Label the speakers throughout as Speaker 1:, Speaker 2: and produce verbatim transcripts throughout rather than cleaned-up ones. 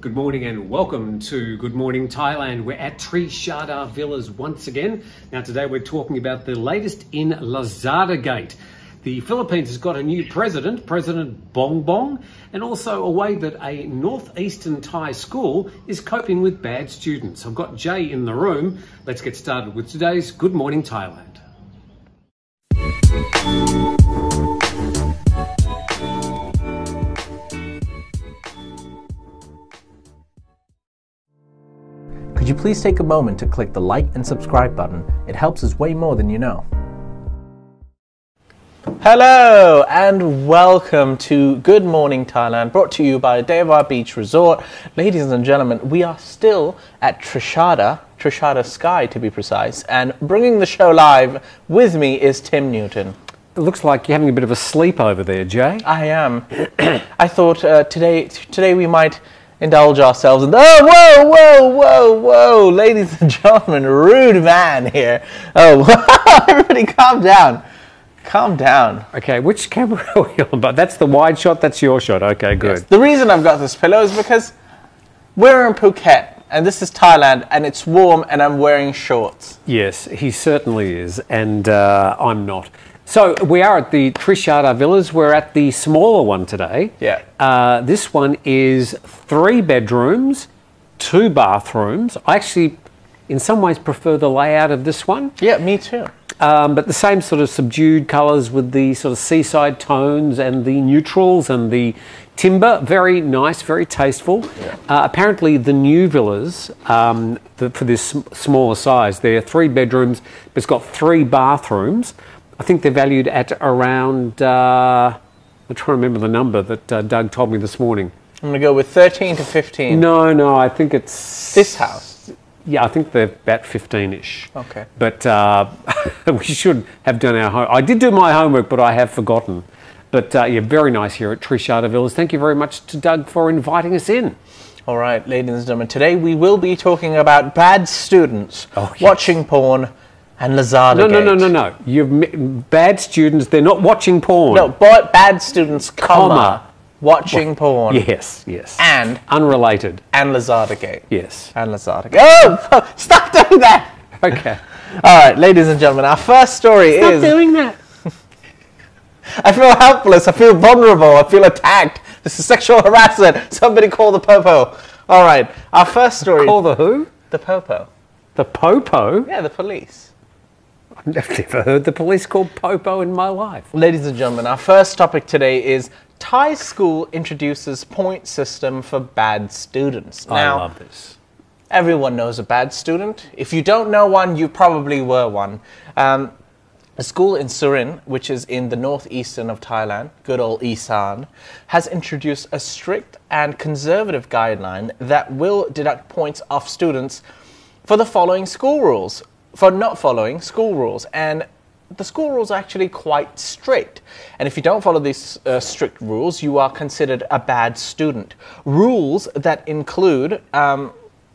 Speaker 1: Good morning and welcome to Good Morning Thailand. We're at Trishada Villas once again. Now today we're talking about the latest in Lazada Gate. The Philippines has got a new president, President Bongbong, and also a way that a northeastern Thai school is coping with bad students. I've got Jay in the room. Let's get started with today's Good Morning Thailand.
Speaker 2: Could you please take a moment to click the like and subscribe button? It helps us way more than you know. Hello and welcome to Good Morning Thailand, brought to you by Deva Beach Resort. Ladies and gentlemen, we are still at Trishada, Trishada Sky to be precise, and bringing the show live with me is Tim Newton.
Speaker 1: It looks like you're having a bit of a sleep over there, Jay.
Speaker 2: I am. I thought uh, today, today we might indulge ourselves in the, oh, whoa, whoa, whoa, whoa, ladies and gentlemen, rude man here. Oh, everybody calm down. Calm down.
Speaker 1: Okay, which camera are we on? But that's the wide shot, that's your shot. Okay, good.
Speaker 2: Yes. The reason I've got this pillow is because we're in Phuket, and this is Thailand, and it's warm, and I'm wearing shorts.
Speaker 1: Yes, he certainly is, and uh, I'm not. So we are at the Trishada Villas. We're at the smaller one today.
Speaker 2: Yeah.
Speaker 1: Uh, this one is three bedrooms, two bathrooms. I actually, in some ways, prefer the layout of this one.
Speaker 2: Yeah, me too.
Speaker 1: Um, but the same sort of subdued colours with the sort of seaside tones and the neutrals and the timber. Very nice, very tasteful.
Speaker 2: Yeah.
Speaker 1: Uh, apparently the new villas, um, the, for this sm smaller size, they're three bedrooms, but it's got three bathrooms. I think they're valued at around, uh, I'm trying to remember the number that uh, Doug told me this morning.
Speaker 2: I'm going to go with thirteen to fifteen.
Speaker 1: No, no, I think it's...
Speaker 2: This house?
Speaker 1: Yeah, I think they're about fifteen-ish.
Speaker 2: Okay.
Speaker 1: But uh, we should have done our home. I did do my homework, but I have forgotten. But uh, yeah, very nice here at Trishada Villas. Thank you very much to Doug for inviting us in.
Speaker 2: All right, ladies and gentlemen, today we will be talking about bad students,
Speaker 1: oh, yes.
Speaker 2: watching porn, and Lazada
Speaker 1: No, no,
Speaker 2: Gate.
Speaker 1: no, no, no. You've bad students. They're not watching porn.
Speaker 2: No, but bad students, comma,
Speaker 1: Comma.
Speaker 2: watching
Speaker 1: What?
Speaker 2: porn.
Speaker 1: Yes, yes.
Speaker 2: And
Speaker 1: unrelated.
Speaker 2: and Lazada Gate.
Speaker 1: Yes.
Speaker 2: And Lazada Gate. Oh, stop doing that.
Speaker 1: Okay.
Speaker 2: All right, ladies and gentlemen, our first story
Speaker 1: Stop
Speaker 2: is.
Speaker 1: doing that.
Speaker 2: I feel helpless. I feel vulnerable. I feel attacked. This is sexual harassment. Somebody call the popo. All right, our first story.
Speaker 1: Call the who?
Speaker 2: The popo.
Speaker 1: The popo?
Speaker 2: Yeah, the police.
Speaker 1: I've never heard the police called popo in my life.
Speaker 2: Ladies and gentlemen, our first topic today is Thai school introduces point system for bad students. Now,
Speaker 1: I love this.
Speaker 2: Everyone knows a bad student. If you don't know one, you probably were one. Um, a school in Surin, which is in the northeastern of Thailand, good old Isan, has introduced a strict and conservative guideline that will deduct points off students for the following school rules, for not following school rules. And the school rules are actually quite strict. And if you don't follow these uh, strict rules, you are considered a bad student. Rules that include, um,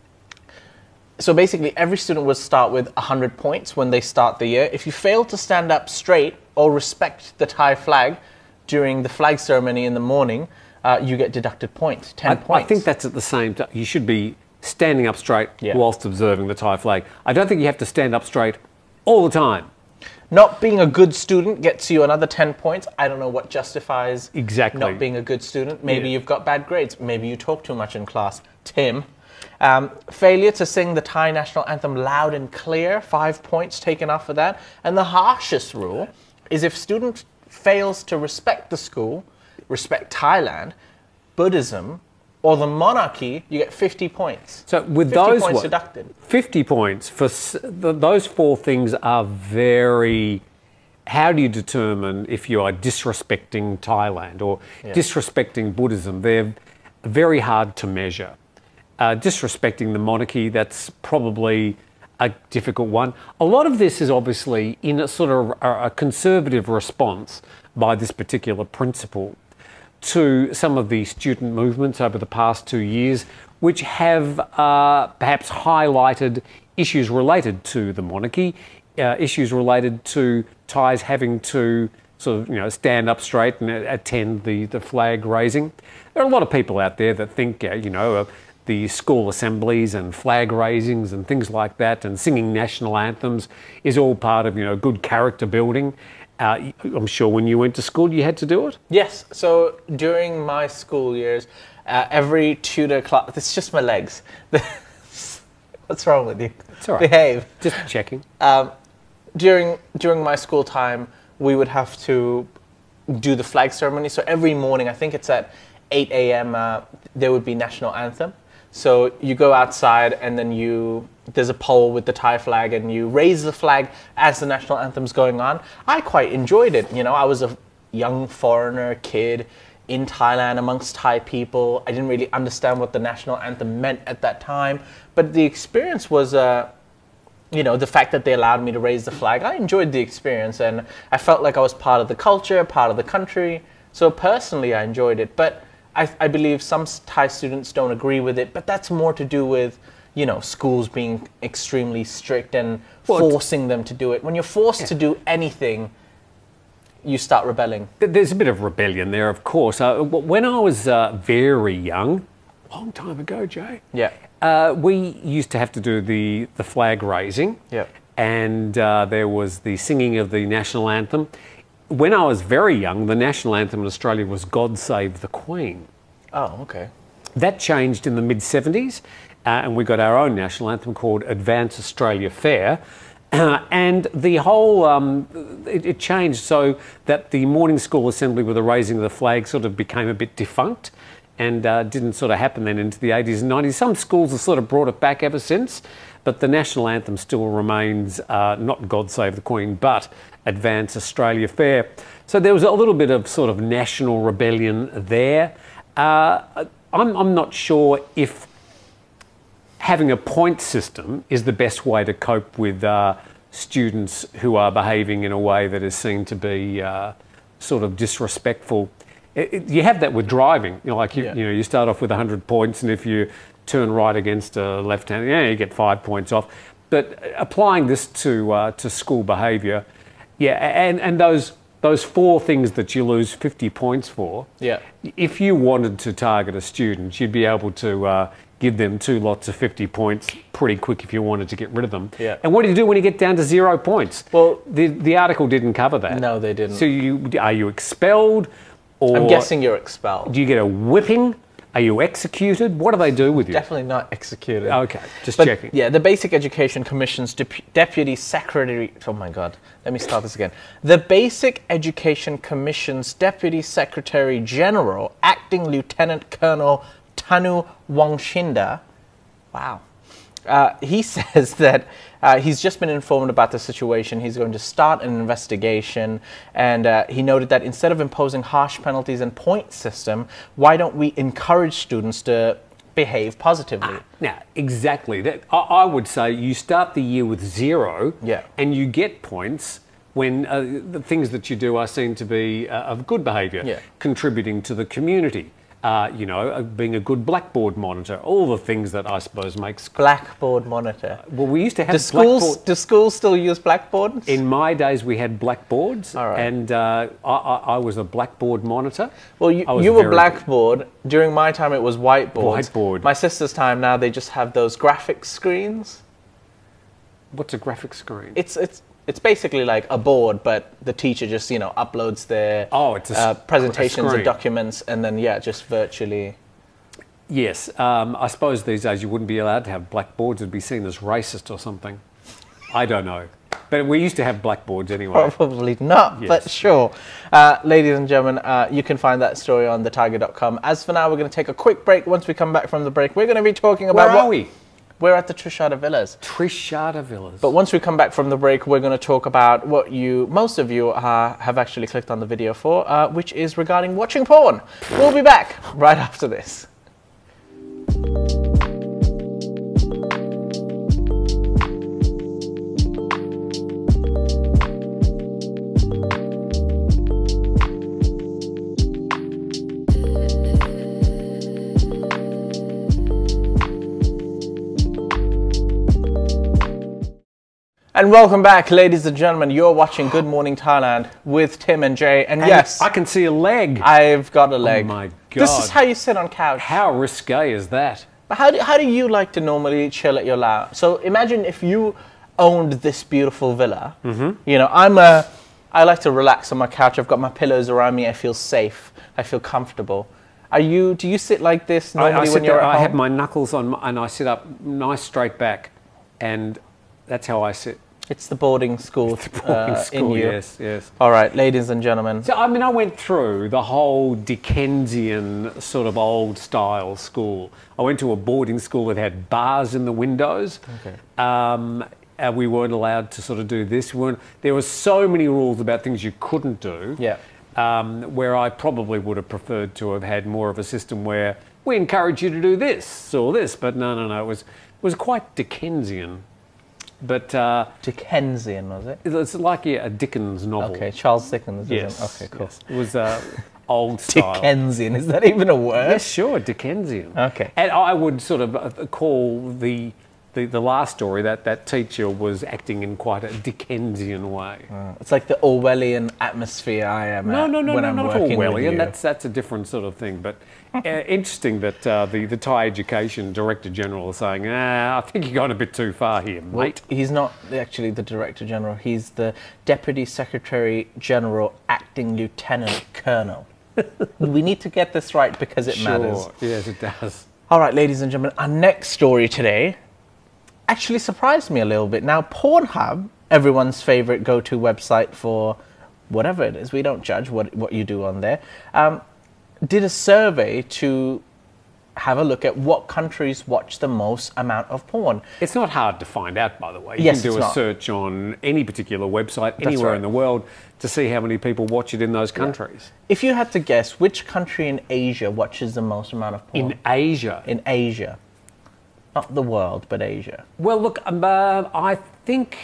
Speaker 2: so basically every student will start with one hundred points when they start the year. If you fail to stand up straight or respect the Thai flag during the flag ceremony in the morning, uh, you get deducted points, ten
Speaker 1: I,
Speaker 2: points.
Speaker 1: I think that's at the same time. You should be standing up straight
Speaker 2: Yeah.
Speaker 1: whilst observing the Thai flag. I don't think you have to stand up straight all the time.
Speaker 2: Not being a good student gets you another ten points. I don't know what justifies
Speaker 1: Exactly.
Speaker 2: not being a good student. Maybe
Speaker 1: Yeah.
Speaker 2: you've got bad grades. Maybe you talk too much in class. Tim. Um, failure to sing the Thai national anthem loud and clear, five points taken off for that. And the harshest rule is if student fails to respect the school, respect Thailand, Buddhism, or the monarchy, you get fifty points.
Speaker 1: So with
Speaker 2: fifty
Speaker 1: those
Speaker 2: points
Speaker 1: what,
Speaker 2: deducted.
Speaker 1: fifty points for s- th those four things are very. How do you determine if you are disrespecting Thailand or
Speaker 2: Yeah.
Speaker 1: disrespecting Buddhism? They're very hard to measure. Uh, disrespecting the monarchy, that's probably a difficult one. A lot of this is obviously in a sort of a, a conservative response by this particular principle to some of the student movements over the past two years, which have uh, perhaps highlighted issues related to the monarchy, uh, issues related to Thais having to sort of, you know, stand up straight and attend the, the flag raising. There are a lot of people out there that think, uh, you know, uh, the school assemblies and flag raisings and things like that, and singing national anthems is all part of, you know, good character building. Uh, I'm sure when you went to school you had to do it?
Speaker 2: Yes, so during my school years, uh, every tutor class, it's just my legs. What's wrong with you?
Speaker 1: It's all right.
Speaker 2: Behave.
Speaker 1: Just checking.
Speaker 2: Um, during, during my school time, we would have to do the flag ceremony. So every morning, I think it's at eight a m, uh, there would be national anthem. So you go outside and then you, there's a pole with the Thai flag and you raise the flag as the national anthem's going on. I quite enjoyed it. You know, I was a young foreigner kid in Thailand amongst Thai people. I didn't really understand what the national anthem meant at that time. But the experience was, uh, you know, the fact that they allowed me to raise the flag, I enjoyed the experience and I felt like I was part of the culture, part of the country. So personally, I enjoyed it. But I, I believe some Thai students don't agree with it, but that's more to do with, you know, schools being extremely strict and well, forcing them to do it. When you're forced yeah. to do anything, you start rebelling.
Speaker 1: There's a bit of rebellion there, of course. Uh, when I was uh, very young, a long time ago, Jay,
Speaker 2: yeah,
Speaker 1: uh, we used to have to do the, the flag raising,
Speaker 2: yeah,
Speaker 1: and uh, there was the singing of the national anthem. When I was very young, the national anthem in Australia was God Save the Queen.
Speaker 2: Oh, okay.
Speaker 1: That changed in the mid seventies, uh, and we got our own national anthem called Advance Australia Fair. Uh, and the whole, um, it, it changed so that the morning school assembly with the raising of the flag sort of became a bit defunct and uh, didn't sort of happen then into the eighties and nineties. Some schools have sort of brought it back ever since, but the national anthem still remains uh, not God Save the Queen, but Advance Australia Fair. So there was a little bit of sort of national rebellion there. Uh, I'm, I'm not sure if having a point system is the best way to cope with uh, students who are behaving in a way that is seen to be uh, sort of disrespectful. It, it, you have that with driving. You know, like you,
Speaker 2: yeah.
Speaker 1: you know, you start off with one hundred points, and if you turn right against a left-hand, yeah, you get five points off. But applying this to uh, to school behaviour, yeah, and and those those four things that you lose fifty points for.
Speaker 2: Yeah.
Speaker 1: If you wanted to target a student, you'd be able to uh, give them two lots of fifty points pretty quick if you wanted to get rid of them.
Speaker 2: Yeah.
Speaker 1: And what do you do when you get down to zero points?
Speaker 2: Well,
Speaker 1: the the article didn't cover that.
Speaker 2: No, they didn't.
Speaker 1: So you are you expelled, or
Speaker 2: I'm guessing you're expelled.
Speaker 1: Do you get a whipping? Are you executed? What do they do with you?
Speaker 2: Definitely not executed.
Speaker 1: Okay, just
Speaker 2: but,
Speaker 1: checking.
Speaker 2: Yeah, the Basic Education Commission's Dep Deputy Secretary... Oh my God, let me start this again. The Basic Education Commission's Deputy Secretary General, Acting Lieutenant Colonel Tanu Wangshinda, wow, uh, he says that uh, he's just been informed about the situation. He's going to start an investigation, and uh, he noted that instead of imposing harsh penalties and point system, why don't we encourage students to behave positively?
Speaker 1: Ah, now, exactly. That, I, I would say you start the year with zero,
Speaker 2: yeah.
Speaker 1: and you get points when uh, the things that you do are seen to be uh, of good behaviour,
Speaker 2: yeah.
Speaker 1: contributing to the community. Uh, you know, uh, being a good blackboard monitor, all the things that I suppose makes...
Speaker 2: Blackboard monitor.
Speaker 1: Well, we used to have
Speaker 2: do schools,
Speaker 1: blackboard...
Speaker 2: Do schools still use blackboards?
Speaker 1: In my days, we had blackboards,
Speaker 2: all right.
Speaker 1: and uh, I, I, I was a blackboard monitor.
Speaker 2: Well, you, you were blackboard. Good. During my time, it was whiteboard.
Speaker 1: Whiteboard.
Speaker 2: My sister's time now, they just have those graphics screens.
Speaker 1: What's a graphic screen?
Speaker 2: It's it's it's basically like a board, but the teacher just, you know, uploads their
Speaker 1: oh, it's a,
Speaker 2: uh, presentations
Speaker 1: a
Speaker 2: and documents, and then, yeah, just virtually.
Speaker 1: Yes. Um, I suppose these days you wouldn't be allowed to have blackboards. It'd be seen as racist or something. I don't know. But we used to have blackboards anyway.
Speaker 2: Probably not, yes. But sure. Uh, ladies and gentlemen, uh, you can find that story on the tiger dot com. As for now, we're going to take a quick break. Once we come back from the break, we're going to be talking about...
Speaker 1: Where are we?
Speaker 2: We're at the Trishada Villas.
Speaker 1: Trishada Villas.
Speaker 2: But once we come back from the break, we're going to talk about what you, most of you uh, have actually clicked on the video for, uh, which is regarding watching porn. We'll be back right after this. And welcome back, ladies and gentlemen. You're watching Good Morning Thailand with Tim and Jay. And, and yes,
Speaker 1: I can see a leg.
Speaker 2: I've got a leg.
Speaker 1: Oh my God.
Speaker 2: This is how you sit on couch.
Speaker 1: How risque is that?
Speaker 2: But how do, how do you like to normally chill at your lounge? So imagine if you owned this beautiful villa. Mm-hmm. You know, I'm a, I like to relax on my couch. I've got my pillows around me. I feel safe. I feel comfortable. Are you? Do you sit like this normally
Speaker 1: I, I
Speaker 2: when
Speaker 1: sit
Speaker 2: you're
Speaker 1: there,
Speaker 2: at
Speaker 1: I
Speaker 2: home?
Speaker 1: have my knuckles on, my, and I sit up nice straight back, and that's how I sit.
Speaker 2: It's the boarding school,
Speaker 1: The boarding
Speaker 2: uh,
Speaker 1: school,
Speaker 2: in you.
Speaker 1: yes, yes.
Speaker 2: All right, ladies and gentlemen.
Speaker 1: So, I mean, I went through the whole Dickensian sort of old style school. I went to a boarding school that had bars in the windows.
Speaker 2: Okay.
Speaker 1: Um, and we weren't allowed to sort of do this. We weren't, there were so many rules about things you couldn't do.
Speaker 2: Yeah.
Speaker 1: Um, where I probably would have preferred to have had more of a system where we encourage you to do this or this. But no, no, no. It was, it was quite Dickensian. But uh,
Speaker 2: Dickensian, was it?
Speaker 1: it's like yeah, a Dickens novel.
Speaker 2: Okay, Charles Dickens.
Speaker 1: Yes.
Speaker 2: Isn't it? Okay, cool.
Speaker 1: Yes. It was uh, old style.
Speaker 2: Dickensian, is that even a word?
Speaker 1: Yes, sure, Dickensian.
Speaker 2: Okay.
Speaker 1: And I would sort of uh, call the, the the last story that that teacher was acting in quite a Dickensian way.
Speaker 2: Uh, it's like the Orwellian atmosphere I am
Speaker 1: No,
Speaker 2: at
Speaker 1: no, no,
Speaker 2: when
Speaker 1: no,
Speaker 2: I'm
Speaker 1: not
Speaker 2: working with
Speaker 1: Orwellian.
Speaker 2: you.
Speaker 1: That's that's a different sort of thing. But uh, interesting that uh, the the Thai Education Director General is saying, ah, I think you're going a bit too far here, mate.
Speaker 2: He's not actually the Director General. He's the Deputy Secretary General, Acting Lieutenant Colonel. We need to get this right because it
Speaker 1: Sure.
Speaker 2: matters.
Speaker 1: Yes, it does.
Speaker 2: All right, ladies and gentlemen, our next story today actually surprised me a little bit. Now, Pornhub, everyone's favorite go-to website for whatever it is, we don't judge what, what you do on there, um, did a survey to have a look at what countries watch the most amount of porn.
Speaker 1: It's not hard to find out, by the way. You
Speaker 2: Yes,
Speaker 1: can do
Speaker 2: it's
Speaker 1: a
Speaker 2: not.
Speaker 1: search on any particular website anywhere
Speaker 2: right.
Speaker 1: in the world to see how many people watch it in those countries.
Speaker 2: If you had to guess, which country in Asia watches the most amount of porn?
Speaker 1: In Asia.
Speaker 2: In Asia. Not the world, but Asia.
Speaker 1: Well, look, um, uh, I think.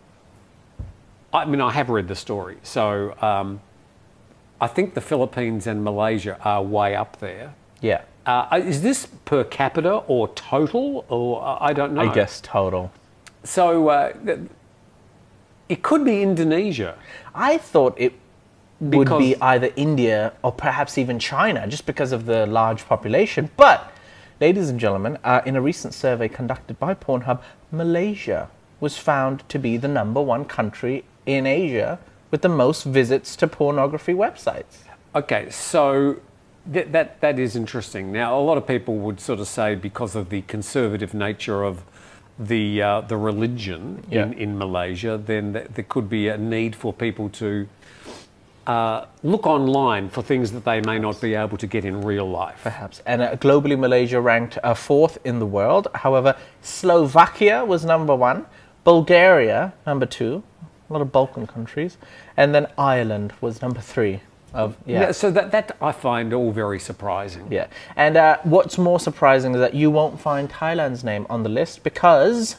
Speaker 1: I mean, I have read the story, so um, I think the Philippines and Malaysia are way up there.
Speaker 2: Yeah.
Speaker 1: Uh, is this per capita or total, or uh, I don't know?
Speaker 2: I guess total.
Speaker 1: So uh, th- it could be Indonesia.
Speaker 2: I thought it would
Speaker 1: Because-
Speaker 2: be either India or perhaps even China, just because of the large population. But, ladies and gentlemen, uh, in a recent survey conducted by Pornhub, Malaysia was found to be the number one country in Asia with the most visits to pornography websites.
Speaker 1: Okay, so th- that that is interesting. Now, a lot of people would sort of say because of the conservative nature of the uh, the religion
Speaker 2: Yeah.
Speaker 1: in, in Malaysia, then th- there could be a need for people to uh, look online for things that they may not be able to get in real life.
Speaker 2: Perhaps. And uh, globally, Malaysia ranked uh, fourth in the world. However, Slovakia was number one, Bulgaria number two, a lot of Balkan countries, and then Ireland was number three. Of yeah.
Speaker 1: Yeah, so that, that I find all very surprising.
Speaker 2: Yeah, and uh, what's more surprising is that you won't find Thailand's name on the list because,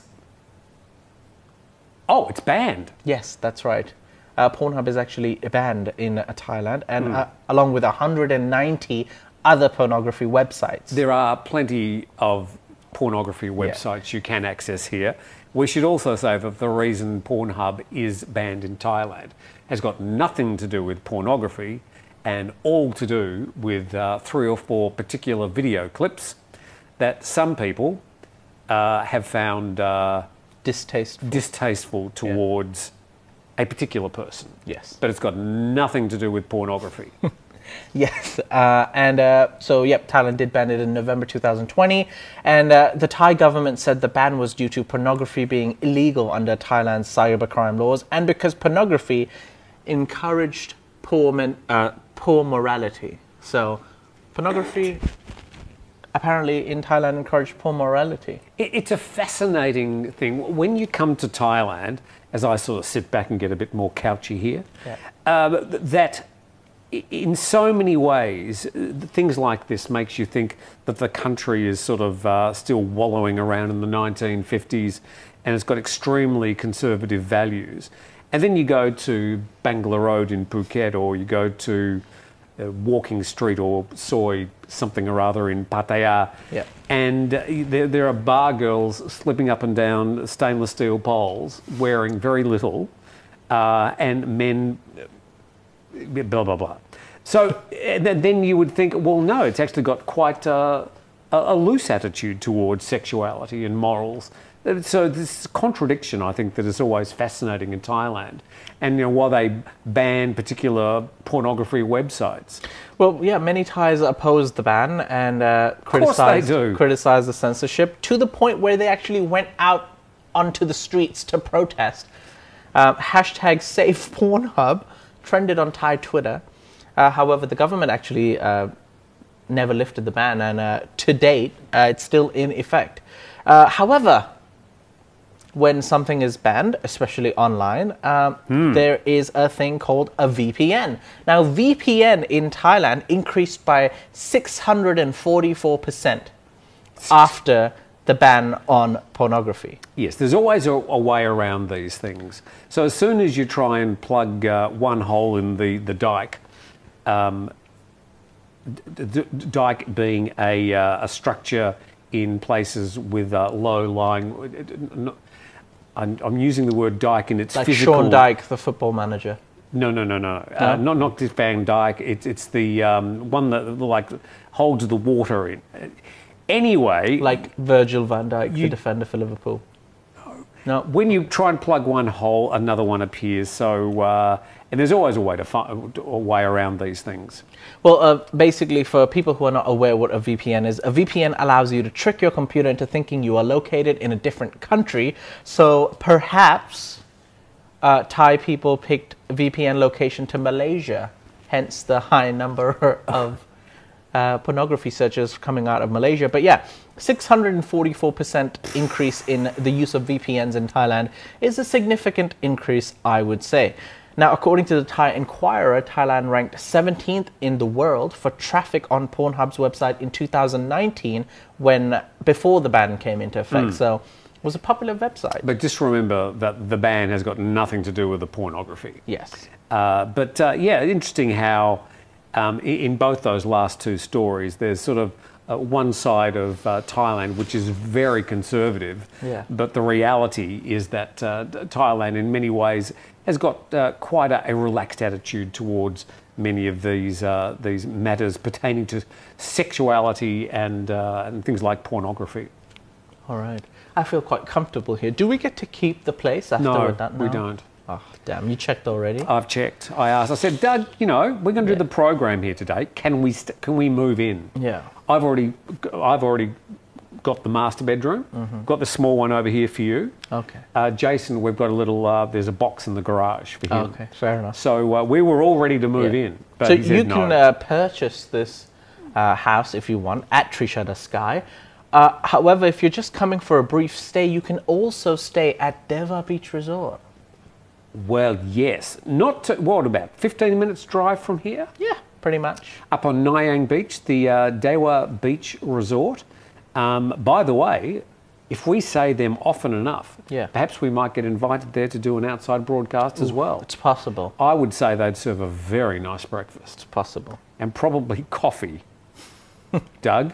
Speaker 1: Oh, it's banned.
Speaker 2: yes, that's right. Uh, Pornhub is actually banned in uh, Thailand, and uh, along with one hundred ninety other pornography websites.
Speaker 1: There are plenty of pornography websites you can access here. We should also say that the reason Pornhub is banned in Thailand has got nothing to do with pornography and all to do with uh, three or four particular video clips that some people uh, have found uh,
Speaker 2: Distasteful.
Speaker 1: distasteful towards a particular person.
Speaker 2: Yes.
Speaker 1: But it's got nothing to do with pornography.
Speaker 2: Yes, uh, and uh, so yep, Thailand did ban it in November two thousand twenty, and uh, the Thai government said the ban was due to pornography being illegal under Thailand's cybercrime laws, and because pornography encouraged poor men, uh, poor morality. So, pornography apparently in Thailand encouraged poor morality.
Speaker 1: It- It's a fascinating thing. When you come to Thailand, as I sort of sit back and get a bit more couchy here,
Speaker 2: Yeah.
Speaker 1: um, th- that i- in so many ways, uh, things like this makes you think that the country is sort of uh, still wallowing around in the nineteen fifties and it's got extremely conservative values. And then you go to Bangla Road in Phuket, or you go to uh, Walking Street or Soy something or other in Pattaya,
Speaker 2: Yeah.
Speaker 1: and uh, there, there are bar girls slipping up and down stainless steel poles wearing very little, uh, and men blah blah blah. So and then then you would think, well, no, it's actually got quite uh, a, a loose attitude towards sexuality and morals. So this contradiction, I think, that is always fascinating in Thailand. And you know, while they ban particular pornography websites.
Speaker 2: Well, yeah, many Thais oppose the ban and uh,
Speaker 1: course they
Speaker 2: criticize
Speaker 1: do.
Speaker 2: criticize the censorship to the point where they actually went out onto the streets to protest. Uh, hashtag Save Pornhub trended on Thai Twitter. Uh, however, the government actually uh, never lifted the ban, and uh, to date, uh, it's still in effect. Uh, however, when something is banned, especially online, um, mm. there is a thing called a V P N. Now, V P N in Thailand increased by six hundred forty-four percent after the ban on pornography.
Speaker 1: Yes, there's always a, a way around these things. So as soon as you try and plug uh, one hole in the, the dike, um, d- d- dike being a, uh, a structure in places with uh, low-lying... I'm, I'm using the word dike in its
Speaker 2: like
Speaker 1: physical...
Speaker 2: Sean Dyke, the football manager.
Speaker 1: No, no, no, no.
Speaker 2: no?
Speaker 1: Uh, not not this Van Dyke. It's it's the um, one that like holds the water in. Anyway,
Speaker 2: like Virgil van Dijk,
Speaker 1: you,
Speaker 2: the defender for Liverpool.
Speaker 1: No.
Speaker 2: No.
Speaker 1: When you try and plug one hole, another one appears. So, uh, and there's always a way to find a way around these things.
Speaker 2: Well, uh, basically, for people who are not aware what a V P N is, a V P N allows you to trick your computer into thinking you are located in a different country. So perhaps uh, Thai people picked V P N location to Malaysia, hence the high number of uh, pornography searches coming out of Malaysia. But yeah, six hundred forty-four percent increase in the use of V P Ns in Thailand is a significant increase, I would say. Now, according to the Thai Enquirer, Thailand ranked seventeenth in the world for traffic on Pornhub's website in two thousand nineteen, when before the ban came into effect. Mm. So it was a popular website.
Speaker 1: But just remember that the ban has got nothing to do with the pornography.
Speaker 2: Yes.
Speaker 1: Uh, but uh, yeah, interesting how um, in, in both those last two stories, there's sort of uh, one side of uh, Thailand which is very conservative.
Speaker 2: Yeah.
Speaker 1: But the reality is that uh, Thailand, in many ways, has got uh, quite a, a relaxed attitude towards many of these uh, these matters pertaining to sexuality and uh, and things like pornography.
Speaker 2: All right, I feel quite comfortable here. Do we get to keep the place after
Speaker 1: no,
Speaker 2: that?
Speaker 1: No, we don't.
Speaker 2: Oh, damn! You checked already?
Speaker 1: I've checked. I asked. I said, Doug, you know, we're going to
Speaker 2: yeah.
Speaker 1: do the program here today. Can we st- can we move in?
Speaker 2: Yeah.
Speaker 1: I've already I've already. got the master bedroom, mm-hmm. got the small one over here for you.
Speaker 2: Okay.
Speaker 1: Uh, Jason, we've got a little, uh, there's a box in the garage for him.
Speaker 2: Okay, fair enough.
Speaker 1: So uh, we were all ready to move
Speaker 2: yeah.
Speaker 1: in. But
Speaker 2: so
Speaker 1: he said
Speaker 2: you
Speaker 1: no.
Speaker 2: can uh, purchase this uh, house if you want at Trishada Sky. Uh, however, if you're just coming for a brief stay, you can also stay at Deva Beach Resort.
Speaker 1: Well, yes. Not, to, what about, fifteen minutes drive from here?
Speaker 2: Yeah, pretty much.
Speaker 1: Up on Nyang Beach, the uh, Dewa Beach Resort. Um, by the way, if we say them often enough,
Speaker 2: yeah.
Speaker 1: perhaps we might get invited there to do an outside broadcast
Speaker 2: Ooh,
Speaker 1: as well.
Speaker 2: It's possible.
Speaker 1: I would say they'd serve a very nice breakfast.
Speaker 2: It's possible.
Speaker 1: And probably coffee. Doug?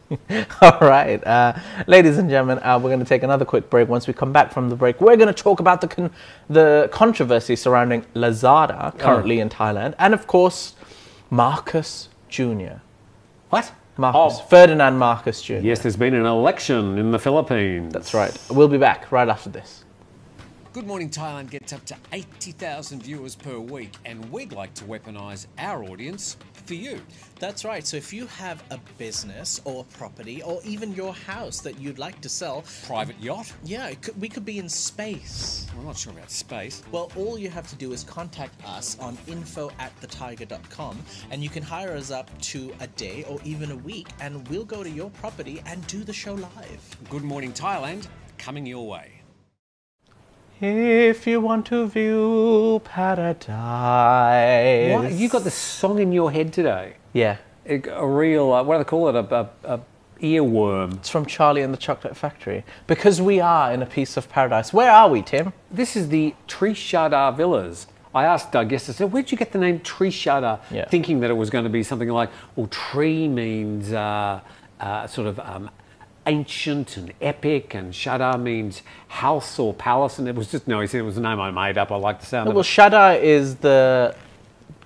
Speaker 2: All right. Uh, ladies and gentlemen, uh, we're going to take another quick break. Once we come back from the break, we're going to talk about the, con- the controversy surrounding Lazada, currently oh. in Thailand, and of course, Marcus Junior
Speaker 1: What?
Speaker 2: Marcus,
Speaker 1: oh.
Speaker 2: Ferdinand Marcos Junior
Speaker 1: Yes, there's been an election in the Philippines.
Speaker 2: That's right. We'll be back right after this.
Speaker 3: Good Morning Thailand gets up to eighty thousand viewers per week, and we'd like to weaponise our audience for you.
Speaker 4: That's right. So if you have a business or property or even your house that you'd like to sell...
Speaker 3: Private yacht?
Speaker 4: Yeah, it could, we could be in space.
Speaker 3: I'm not sure about space.
Speaker 4: Well, all you have to do is contact us on info at the tiger dot com, and you can hire us up to a day or even a week, and we'll go to your property and do the show live.
Speaker 3: Good Morning Thailand, coming your way.
Speaker 2: If you want to view paradise.
Speaker 1: What? You got the song in your head today?
Speaker 2: Yeah.
Speaker 1: A, a real, uh, what do they call it? A, a, a earworm.
Speaker 2: It's from Charlie and the Chocolate Factory. Because we are in a piece of paradise. Where are we, Tim?
Speaker 1: This is the Trishada Villas. I asked Doug yesterday, I said, where'd you get the name Trishada?
Speaker 2: Yeah.
Speaker 1: Thinking that it was going to be something like, well, tree means uh, uh, sort of... Um, ancient and epic, and Shada means house or palace, and it was just, no, he said it was a name I made up. I like the sound
Speaker 2: no,
Speaker 1: of
Speaker 2: well,
Speaker 1: it.
Speaker 2: Shada is the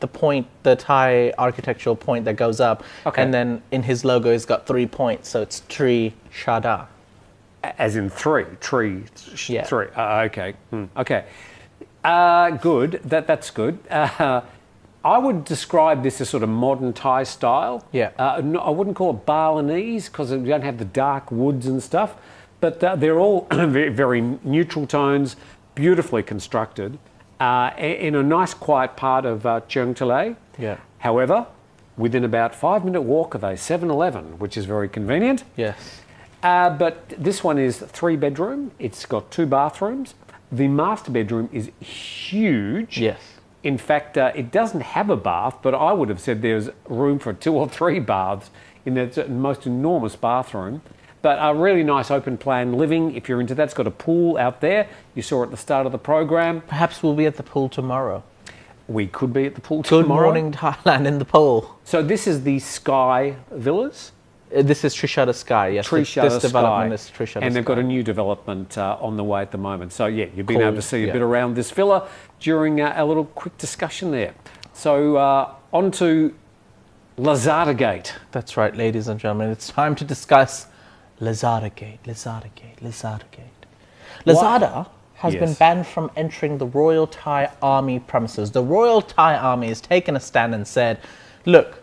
Speaker 2: the point, the Thai architectural point that goes up.
Speaker 1: Okay.
Speaker 2: And then in his logo, he's got three points, so it's Tri Shada.
Speaker 1: As in three, tree, sh-
Speaker 2: Yeah.
Speaker 1: three. Uh, okay, hmm. okay. Uh, good. That that's good. Uh, I would describe this as sort of modern Thai style.
Speaker 2: Yeah.
Speaker 1: Uh, no, I wouldn't call it Balinese because you don't have the dark woods and stuff, but uh, they're all very, very neutral tones, beautifully constructed, uh, in a nice quiet part of uh, Cheung Talay.
Speaker 2: Yeah.
Speaker 1: However, within about five minute walk of a seven eleven, which is very convenient.
Speaker 2: Yes.
Speaker 1: Uh, but this one is three bedroom. It's got two bathrooms. The master bedroom is huge.
Speaker 2: Yes.
Speaker 1: In fact, uh, it doesn't have a bath, but I would have said there's room for two or three baths in that most enormous bathroom. But a really nice open plan living, if you're into that. It's got a pool out there. You saw it at the start of the program.
Speaker 2: Perhaps we'll be at the pool tomorrow.
Speaker 1: We could be at the pool
Speaker 2: Good
Speaker 1: tomorrow.
Speaker 2: morning, Thailand, in the pool.
Speaker 1: So this is the Sky Villas.
Speaker 2: Uh, This is Trishada Sky, yes.
Speaker 1: Tree
Speaker 2: This-
Speaker 1: Shutter
Speaker 2: This development
Speaker 1: Sky.
Speaker 2: is Trishada
Speaker 1: And they've
Speaker 2: Sky.
Speaker 1: got a new development uh, on the way at the moment. So, yeah, you've been
Speaker 2: Cool,
Speaker 1: able to see a
Speaker 2: yeah.
Speaker 1: bit around this villa during uh, our little quick discussion there. So, uh, on to Lazada Gate.
Speaker 2: That's right, ladies and gentlemen. It's time to discuss Lazada Gate, Lazada Gate, Lazada Gate. Lazada has been
Speaker 1: Yes.
Speaker 2: banned from entering the Royal Thai Army premises. The Royal Thai Army has taken a stand and said, look,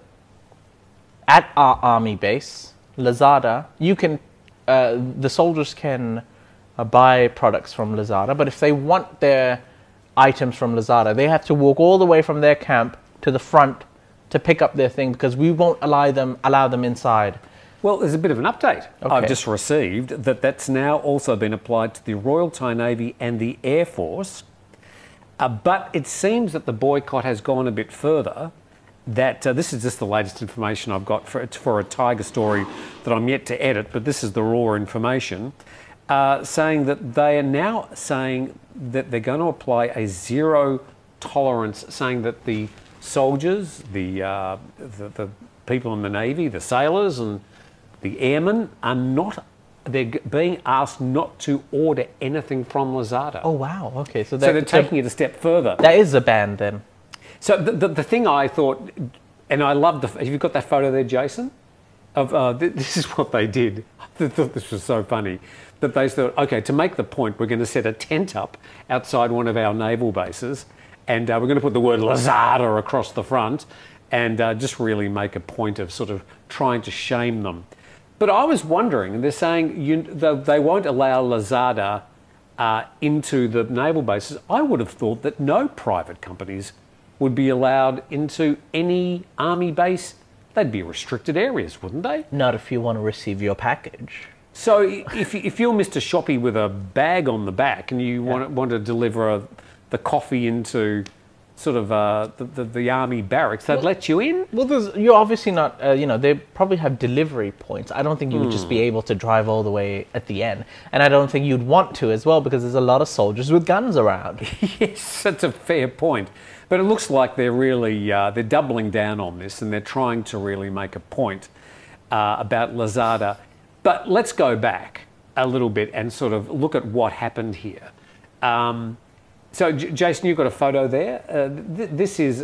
Speaker 2: at our army base, Lazada, you can, uh, the soldiers can uh, buy products from Lazada, but if they want their items from Lazada, they have to walk all the way from their camp to the front to pick up their thing because we won't allow them allow them inside.
Speaker 1: Well, there's a bit of an update I've
Speaker 2: Okay.
Speaker 1: just received that that's now also been applied to the Royal Thai Navy and the Air Force. Uh, but it seems that the boycott has gone a bit further. That uh, this is just the latest information I've got for, it's for a Tiger story that I'm yet to edit, but this is the raw information, uh, saying that they are now saying that they're going to apply a zero tolerance, saying that the soldiers, the, uh, the, the people in the Navy, the sailors and the airmen are not, they're g- being asked not to order anything from Lazada.
Speaker 2: Oh wow! Okay, so,
Speaker 1: so they're
Speaker 2: that,
Speaker 1: taking it a step further.
Speaker 2: that is a ban then.
Speaker 1: So the, the, the thing I thought, and I love the, have you got that photo there, Jason? Of uh, th- this is what they did. I thought this was so funny. That they thought, okay, to make the point, we're going to set a tent up outside one of our naval bases, and uh, we're going to put the word Lazada across the front, and uh, just really make a point of sort of trying to shame them. But I was wondering, and they're saying you, they, they won't allow Lazada uh, into the naval bases. I would have thought that no private companies would be allowed into any army base. They'd be restricted areas, wouldn't they?
Speaker 2: Not if you want to receive your package.
Speaker 1: So if, if you're Mister Shoppy with a bag on the back and you want, want to deliver a, the coffee into sort of uh, the, the, the army barracks, they'd let you in?
Speaker 2: Well, there's, you're obviously not, uh, you know, they probably have delivery points. I don't think you would just
Speaker 1: Hmm.
Speaker 2: be able to drive all the way at the end. And I don't think you'd want to as well because there's a lot of soldiers with guns around.
Speaker 1: Yes, that's a fair point. But it looks like they're really, uh, they're doubling down on this and they're trying to really make a point uh, about Lazada. But let's go back a little bit and sort of look at what happened here. Um, so, J- Jason, you've got a photo there. Uh, th- this is,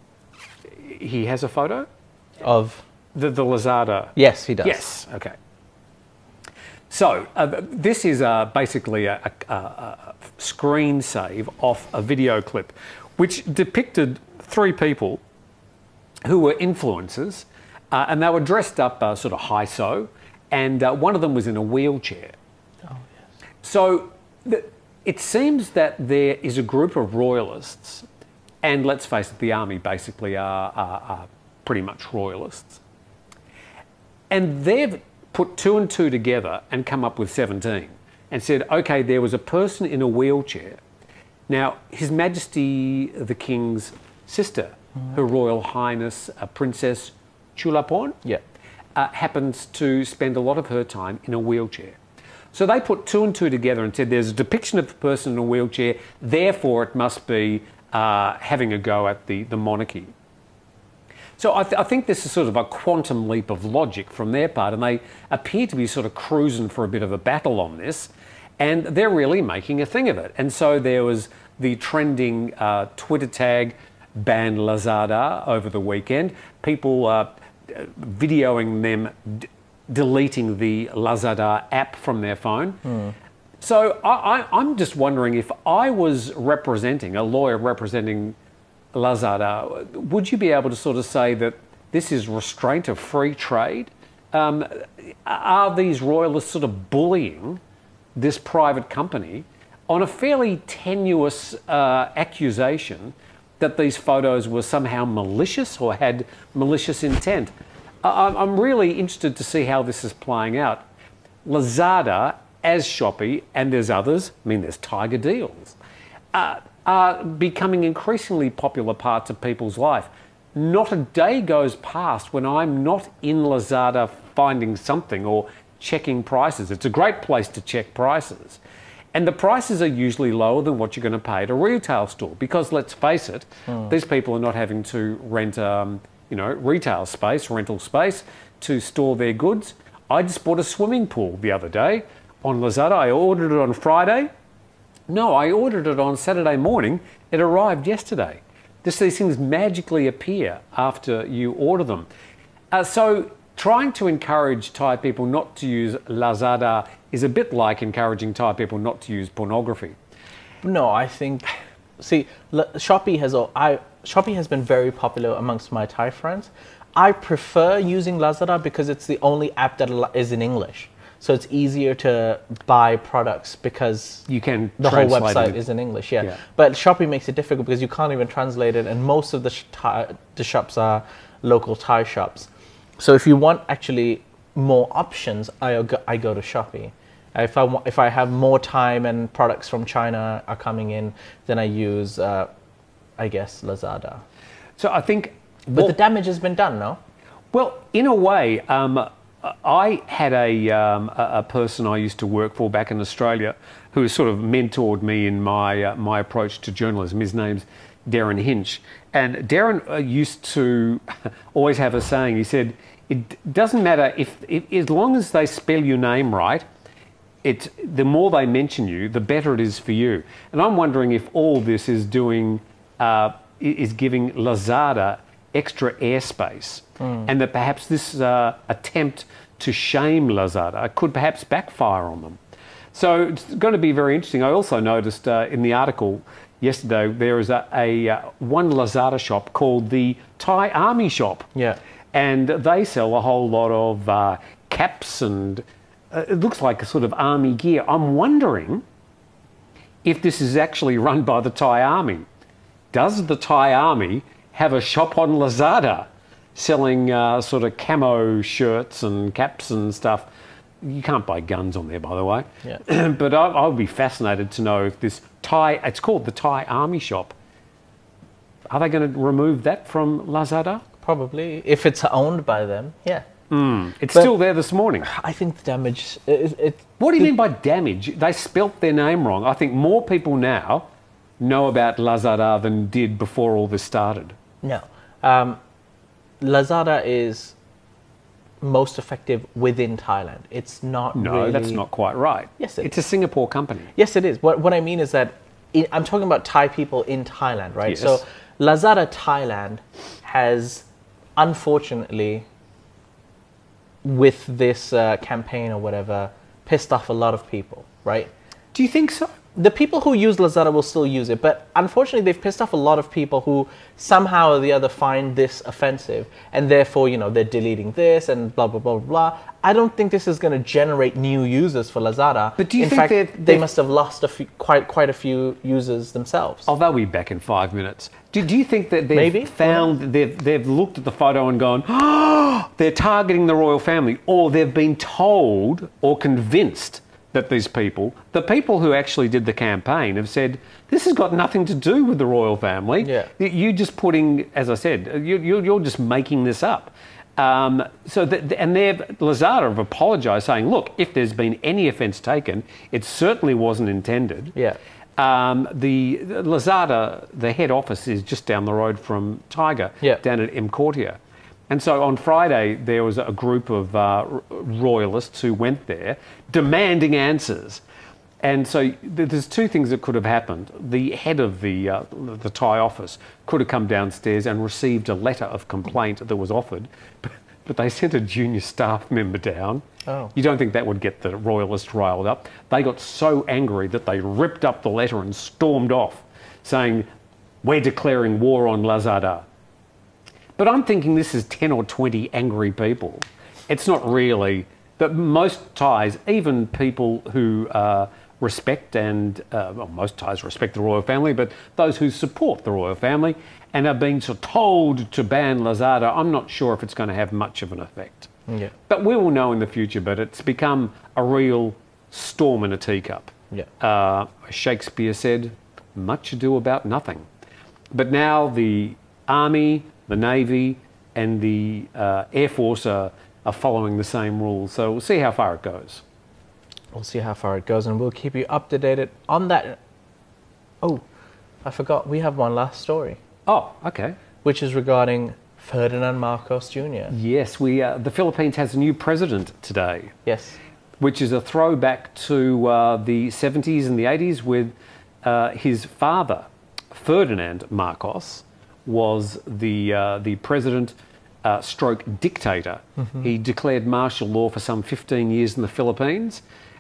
Speaker 1: he has a photo?
Speaker 2: Of,
Speaker 1: The, the Lazada.
Speaker 2: yes, he does.
Speaker 1: Yes, okay. So, uh, this is uh, basically a, a, a, a screen save off a video clip which depicted three people who were influencers uh, and they were dressed up uh, sort of high-so, and uh, one of them was in a wheelchair.
Speaker 2: Oh, yes.
Speaker 1: So th- it seems that there is a group of royalists, and let's face it, the army basically are, are, are pretty much royalists. And they've put two and two together and come up with seventeen and said, okay, there was a person in a wheelchair. Now, His Majesty the King's sister, Her Royal Highness uh, Princess Chulapon,
Speaker 2: Yeah.
Speaker 1: uh, happens to spend a lot of her time in a wheelchair. So they put two and two together and said there's a depiction of the person in a wheelchair, therefore it must be uh, having a go at the, the monarchy. So I, th- I think this is sort of a quantum leap of logic from their part, and they appear to be sort of cruising for a bit of a battle on this, and they're really making a thing of it. And so there was the trending uh, Twitter tag, banned Lazada over the weekend. People uh, videoing them d- deleting the Lazada app from their phone. Mm. So I, I, I'm just wondering, if I was representing, a lawyer representing Lazada, would you be able to sort of say that this is restraint of free trade? Um, are these royalists sort of bullying this private company on a fairly tenuous uh, accusation that these photos were somehow malicious or had malicious intent? I, I'm really interested to see how this is playing out. Lazada, as Shopee, and there's others, I mean, there's Tiger Deals, uh, are becoming increasingly popular parts of people's life. Not a day goes past when I'm not in Lazada finding something or checking prices. It's a great place to check prices. And the prices are usually lower than what you're going to pay at a retail store, because let's face it, mm. these people are not having to rent, um, you know, retail space, rental space to store their goods. I just bought a swimming pool the other day on Lazada. I ordered it on Friday. No, I ordered it on Saturday morning. It arrived yesterday. Just these things magically appear after you order them. Uh, so trying to encourage Thai people not to use Lazada is a bit like encouraging Thai people not to use pornography.
Speaker 2: No, I think, see, L- Shopee has I Shopee has been very popular amongst my Thai friends. I prefer using Lazada because it's the only app that is in English. So it's easier to buy products because
Speaker 1: you can
Speaker 2: the whole
Speaker 1: translate
Speaker 2: website
Speaker 1: it.
Speaker 2: is in English. Yeah.
Speaker 1: Yeah.
Speaker 2: But Shopee makes it difficult because you can't even translate it, and most of the sh- Thai, the shops are local Thai shops. So if you want actually more options, I go, I go to Shopee. If I want, if I have more time and products from China are coming in, then I use, uh, I guess, Lazada.
Speaker 1: So I think,
Speaker 2: but
Speaker 1: well,
Speaker 2: the damage has been done, no?
Speaker 1: Well, in a way, um, I had a, um, a person I used to work for back in Australia who sort of mentored me in my uh, my approach to journalism. His name's Darren Hinch. And Darren uh, used to always have a saying. He said, it doesn't matter if, if as long as they spell your name right, it, the more they mention you, the better it is for you. And I'm wondering if all this is doing, uh, is giving Lazada extra airspace, mm. and that perhaps this uh, attempt to shame Lazada could perhaps backfire on them. So it's going to be very interesting. I also noticed uh, in the article yesterday there is a, a uh, one Lazada shop called the Thai Army Shop.
Speaker 2: Yeah.
Speaker 1: And they sell a whole lot of uh, caps and uh, it looks like a sort of army gear. I'm wondering if this is actually run by the Thai Army. Does the Thai Army have a shop on Lazada selling uh, sort of camo shirts and caps and stuff? You can't buy guns on there, by the way.
Speaker 2: Yeah.
Speaker 1: But I, I would be fascinated to know if this Thai, it's called the Thai Army Shop. Are they going to remove that from Lazada?
Speaker 2: Probably, if it's owned by them, yeah.
Speaker 1: Mm, it's
Speaker 2: But
Speaker 1: still there this morning.
Speaker 2: I think the damage, it, it,
Speaker 1: What do you mean by damage? They spelt their name wrong. I think more people now know about Lazada than did before all this started.
Speaker 2: No. Um, Lazada is most effective within Thailand. It's not
Speaker 1: No,
Speaker 2: really...
Speaker 1: that's not quite right.
Speaker 2: Yes, it
Speaker 1: It's a Singapore company.
Speaker 2: Yes, it is. What, what I mean is that in, I'm talking about Thai people in Thailand, right?
Speaker 1: Yes.
Speaker 2: So Lazada Thailand has, unfortunately, with this uh, campaign or whatever, pissed off a lot of people, right?
Speaker 1: Do you think so?
Speaker 2: The people who use Lazada will still use it, but unfortunately they've pissed off a lot of people who somehow or the other find this offensive, and therefore, you know, they're deleting this and blah, blah, blah, blah. I don't think this is going to generate new users for Lazada.
Speaker 1: But do you
Speaker 2: in
Speaker 1: think
Speaker 2: fact,
Speaker 1: they're-
Speaker 2: they
Speaker 1: they're-
Speaker 2: must have lost a few, quite quite a few users themselves.
Speaker 1: Oh, they'll be back in five minutes. Do, do you think that they've
Speaker 2: Maybe.
Speaker 1: found, they've, they've looked at the photo and gone, oh, they're targeting the royal family, or they've been told or convinced that these people, the people who actually did the campaign, have said, this has got nothing to do with the royal family.
Speaker 2: Yeah.
Speaker 1: You're just putting, as I said, you, you're, you're just making this up. Um, so that, and they've, Lazada have apologised, saying, look, if there's been any offence taken, it certainly wasn't intended.
Speaker 2: Yeah.
Speaker 1: Um, the, the Lazada, the head office is just down the road from Tiger,
Speaker 2: Yeah.
Speaker 1: down at M Quartier. And so on Friday, there was a group of uh, royalists who went there demanding answers. And so th- there's two things that could have happened. The head of the uh, the Thai office could have come downstairs and received a letter of complaint that was offered, but, but they sent a junior staff member down.
Speaker 2: Oh.
Speaker 1: You don't think that would get the royalists riled up? They got so angry that they ripped up the letter and stormed off, saying, "We're declaring war on Lazada." But I'm thinking this is ten or twenty angry people. It's not really. But most Thais, even people who uh, respect and, uh, well, most Thais respect the royal family, but those who support the royal family and are being so told to ban Lazada, I'm not sure if it's going to have much of an effect.
Speaker 2: Yeah.
Speaker 1: But we will know in the future, but it's become a real storm in a teacup.
Speaker 2: Yeah.
Speaker 1: Uh, Shakespeare said, much ado about nothing. But now the Army, the Navy and the uh, Air Force are, are following the same rules. So we'll see how far it goes.
Speaker 2: We'll see how far it goes, and we'll keep you up to date on that. Oh, I forgot. We have one last story,
Speaker 1: Oh, okay.
Speaker 2: which is regarding Ferdinand Marcos Junior
Speaker 1: Yes, we. Uh, the Philippines has a new president today,
Speaker 2: Yes.
Speaker 1: which is a throwback to uh, the seventies and the eighties with uh, his father, Ferdinand Marcos, was the uh, the president uh, stroke dictator. Mm-hmm. He declared martial law for some fifteen years in the Philippines,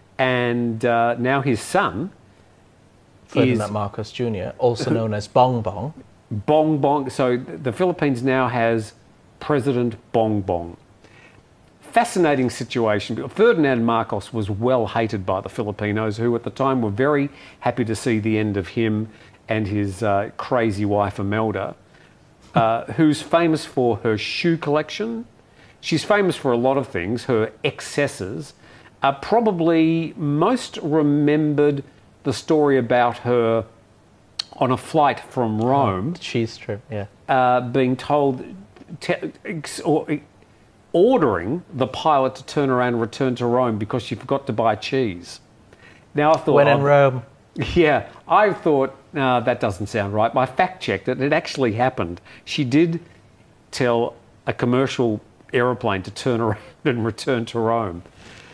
Speaker 1: and uh, now his son
Speaker 2: Ferdinand
Speaker 1: is
Speaker 2: Marcos Junior, also known as Bong Bong.
Speaker 1: Bong Bong. So the Philippines now has President Bong Bong. Fascinating situation. Ferdinand Marcos was well hated by the Filipinos, who at the time were very happy to see the end of him and his uh, crazy wife Imelda, uh, who's famous for her shoe collection. She's famous for a lot of things, her excesses. Uh, probably most remembered the story about her on a flight from Rome,
Speaker 2: Oh, cheese strip, yeah.
Speaker 1: uh, being told, te- ex- or e- ordering the pilot to turn around and return to Rome because she forgot to buy cheese. Now I thought,
Speaker 2: When in
Speaker 1: oh,
Speaker 2: Rome.
Speaker 1: yeah, I thought, no, that doesn't sound right. I fact checked it. It actually happened. She did tell a commercial aeroplane to turn around and return to Rome.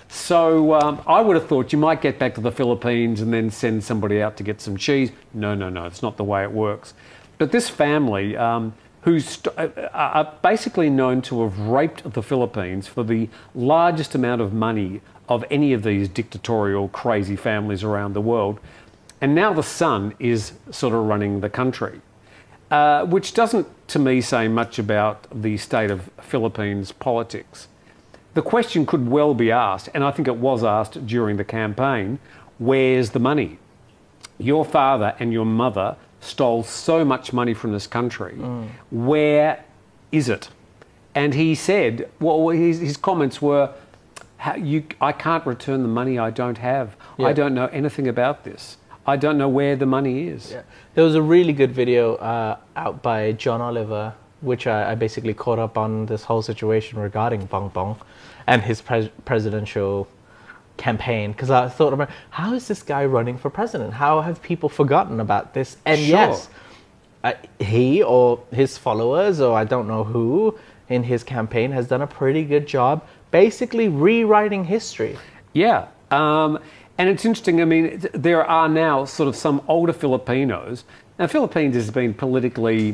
Speaker 1: So um, I would have thought you might get back to the Philippines and then send somebody out to get some cheese. No, no, no, it's not the way it works. But this family, um, who's st- uh, are basically known to have raped the Philippines for the largest amount of money of any of these dictatorial, crazy families around the world. And now the son is sort of running the country, uh, which doesn't, to me, say much about the state of Philippines politics. The question could well be asked, and I think it was asked during the campaign, where's the money? Your father and your mother stole so much money from this country. Mm. Where is it? And he said, well, his, his comments were, How, you, I can't return the money I don't have.
Speaker 2: Yeah.
Speaker 1: I don't know anything about this. I don't know where the money is.
Speaker 2: Yeah. There was a really good video uh, out by John Oliver, which I, I basically caught up on this whole situation regarding Bong Bong and his pres- presidential campaign. Because I thought about, how is this guy running for president? How have people forgotten about this? And
Speaker 1: Sure.
Speaker 2: yes, uh, he or his followers, or I don't know who, in his campaign has done a pretty good job basically rewriting history.
Speaker 1: Yeah. Um, and it's interesting, I mean, there are now sort of some older Filipinos. Now, Philippines has been politically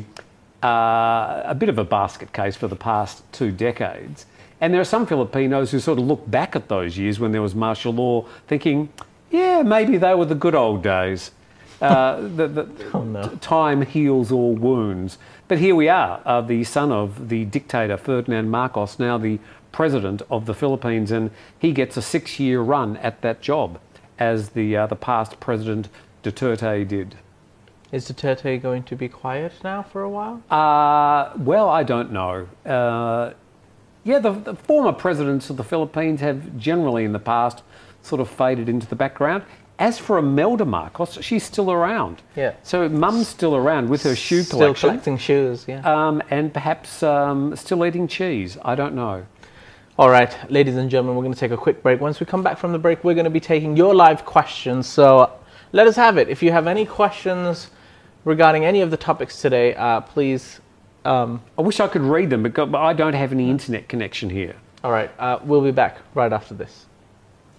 Speaker 1: uh, a bit of a basket case for the past two decades. And there are some Filipinos who sort of look back at those years when there was martial law thinking, yeah, maybe they were the good old days. Uh, the, the,
Speaker 2: Oh, no.
Speaker 1: Time heals all wounds. But here we are, uh, the son of the dictator Ferdinand Marcos, now the president of the Philippines, and he gets a six-year run at that job, as the uh, the past president Duterte did.
Speaker 2: Is Duterte going to be quiet now for a while?
Speaker 1: Uh, well, I don't know. Uh, yeah, the, the former presidents of the Philippines have generally in the past sort of faded into the background. As for Imelda Marcos, she's still around.
Speaker 2: Yeah.
Speaker 1: So Mum's still around with her shoe
Speaker 2: Still
Speaker 1: collection.
Speaker 2: collecting shoes, yeah.
Speaker 1: Um, and perhaps um, still eating cheese. I don't know.
Speaker 2: All right, ladies and gentlemen, we're going to take a quick break. Once we come back from the break, we're going to be taking your live questions. So let us have it. If you have any questions regarding any of the topics today, uh, please. Um,
Speaker 1: I wish I could read them, but I don't have any internet connection here.
Speaker 2: all right, uh, we'll be back right after this.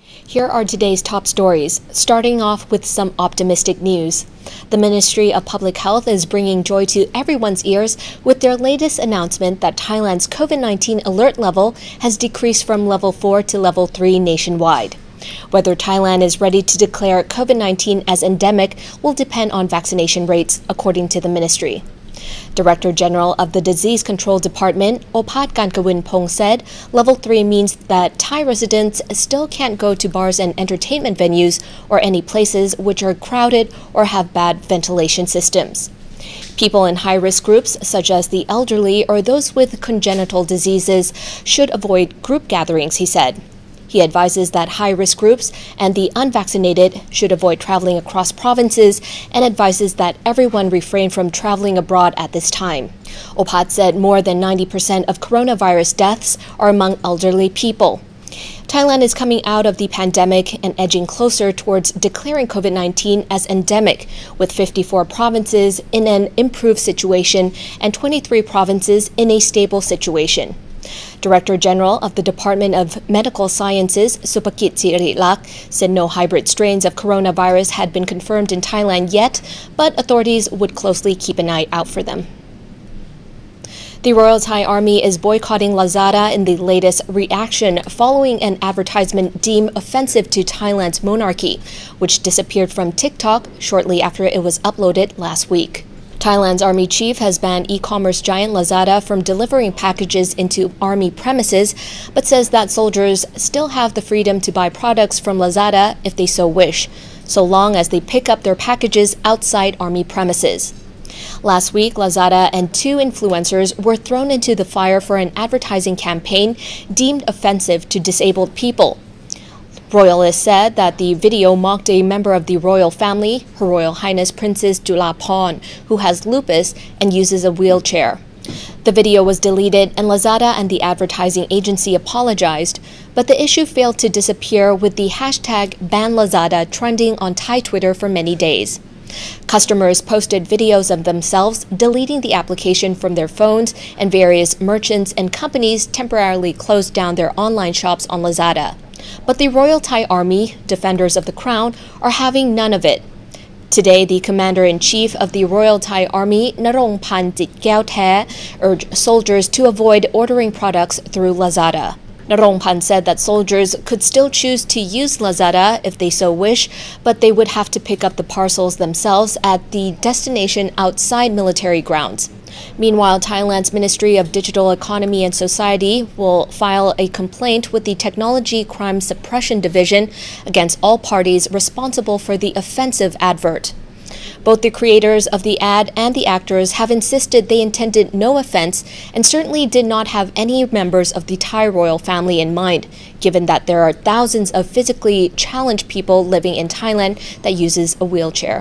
Speaker 5: Here are today's top stories, starting off with some optimistic news. The Ministry of Public Health is bringing joy to everyone's ears with their latest announcement that Thailand's COVID nineteen alert level has decreased from level four to level three nationwide. Whether Thailand is ready to declare COVID nineteen as endemic will depend on vaccination rates, according to the ministry. Director General of the Disease Control Department, Opat Kankawin-pong, said level three means that Thai residents still can't go to bars and entertainment venues or any places which are crowded or have bad ventilation systems. People in high-risk groups, such as the elderly or those with congenital diseases, should avoid group gatherings, he said. He advises that high-risk groups and the unvaccinated should avoid traveling across provinces and advises that everyone refrain from traveling abroad at this time. Opat said more than ninety percent of coronavirus deaths are among elderly people. Thailand is coming out of the pandemic and edging closer towards declaring COVID nineteen as endemic, with fifty-four provinces in an improved situation and twenty-three provinces in a stable situation. Director General of the Department of Medical Sciences, Supakit Sirilak, said no hybrid strains of coronavirus had been confirmed in Thailand yet, but authorities would closely keep an eye out for them. The Royal Thai Army is boycotting Lazada in the latest reaction following an advertisement deemed offensive to Thailand's monarchy, which disappeared from TikTok shortly after it was uploaded last week. Thailand's army chief has banned e-commerce giant Lazada from delivering packages into army premises, but says that soldiers still have the freedom to buy products from Lazada if they so wish, so long as they pick up their packages outside army premises. Last week, Lazada and two influencers were thrown into the fire for an advertising campaign deemed offensive to disabled people. Royalists said that the video mocked a member of the royal family, Her Royal Highness Princess Julapon, who has lupus and uses a wheelchair. The video was deleted and Lazada and the advertising agency apologized, but the issue failed to disappear with the hashtag BanLazada trending on Thai Twitter for many days. Customers posted videos of themselves deleting the application from their phones, and various merchants and companies temporarily closed down their online shops on Lazada. But the Royal Thai Army, defenders of the crown, are having none of it. Today, the Commander-in-Chief of the Royal Thai Army, Narongpan Jitkaew, urged soldiers to avoid ordering products through Lazada. Narongpan said that soldiers could still choose to use Lazada if they so wish, but they would have to pick up the parcels themselves at the destination outside military grounds. Meanwhile, Thailand's Ministry of Digital Economy and Society will file a complaint with the Technology Crime Suppression Division against all parties responsible for the offensive advert. Both the creators of the ad and the actors have insisted they intended no offense and certainly did not have any members of the Thai royal family in mind, given that there are thousands of physically challenged people living in Thailand that uses a wheelchair.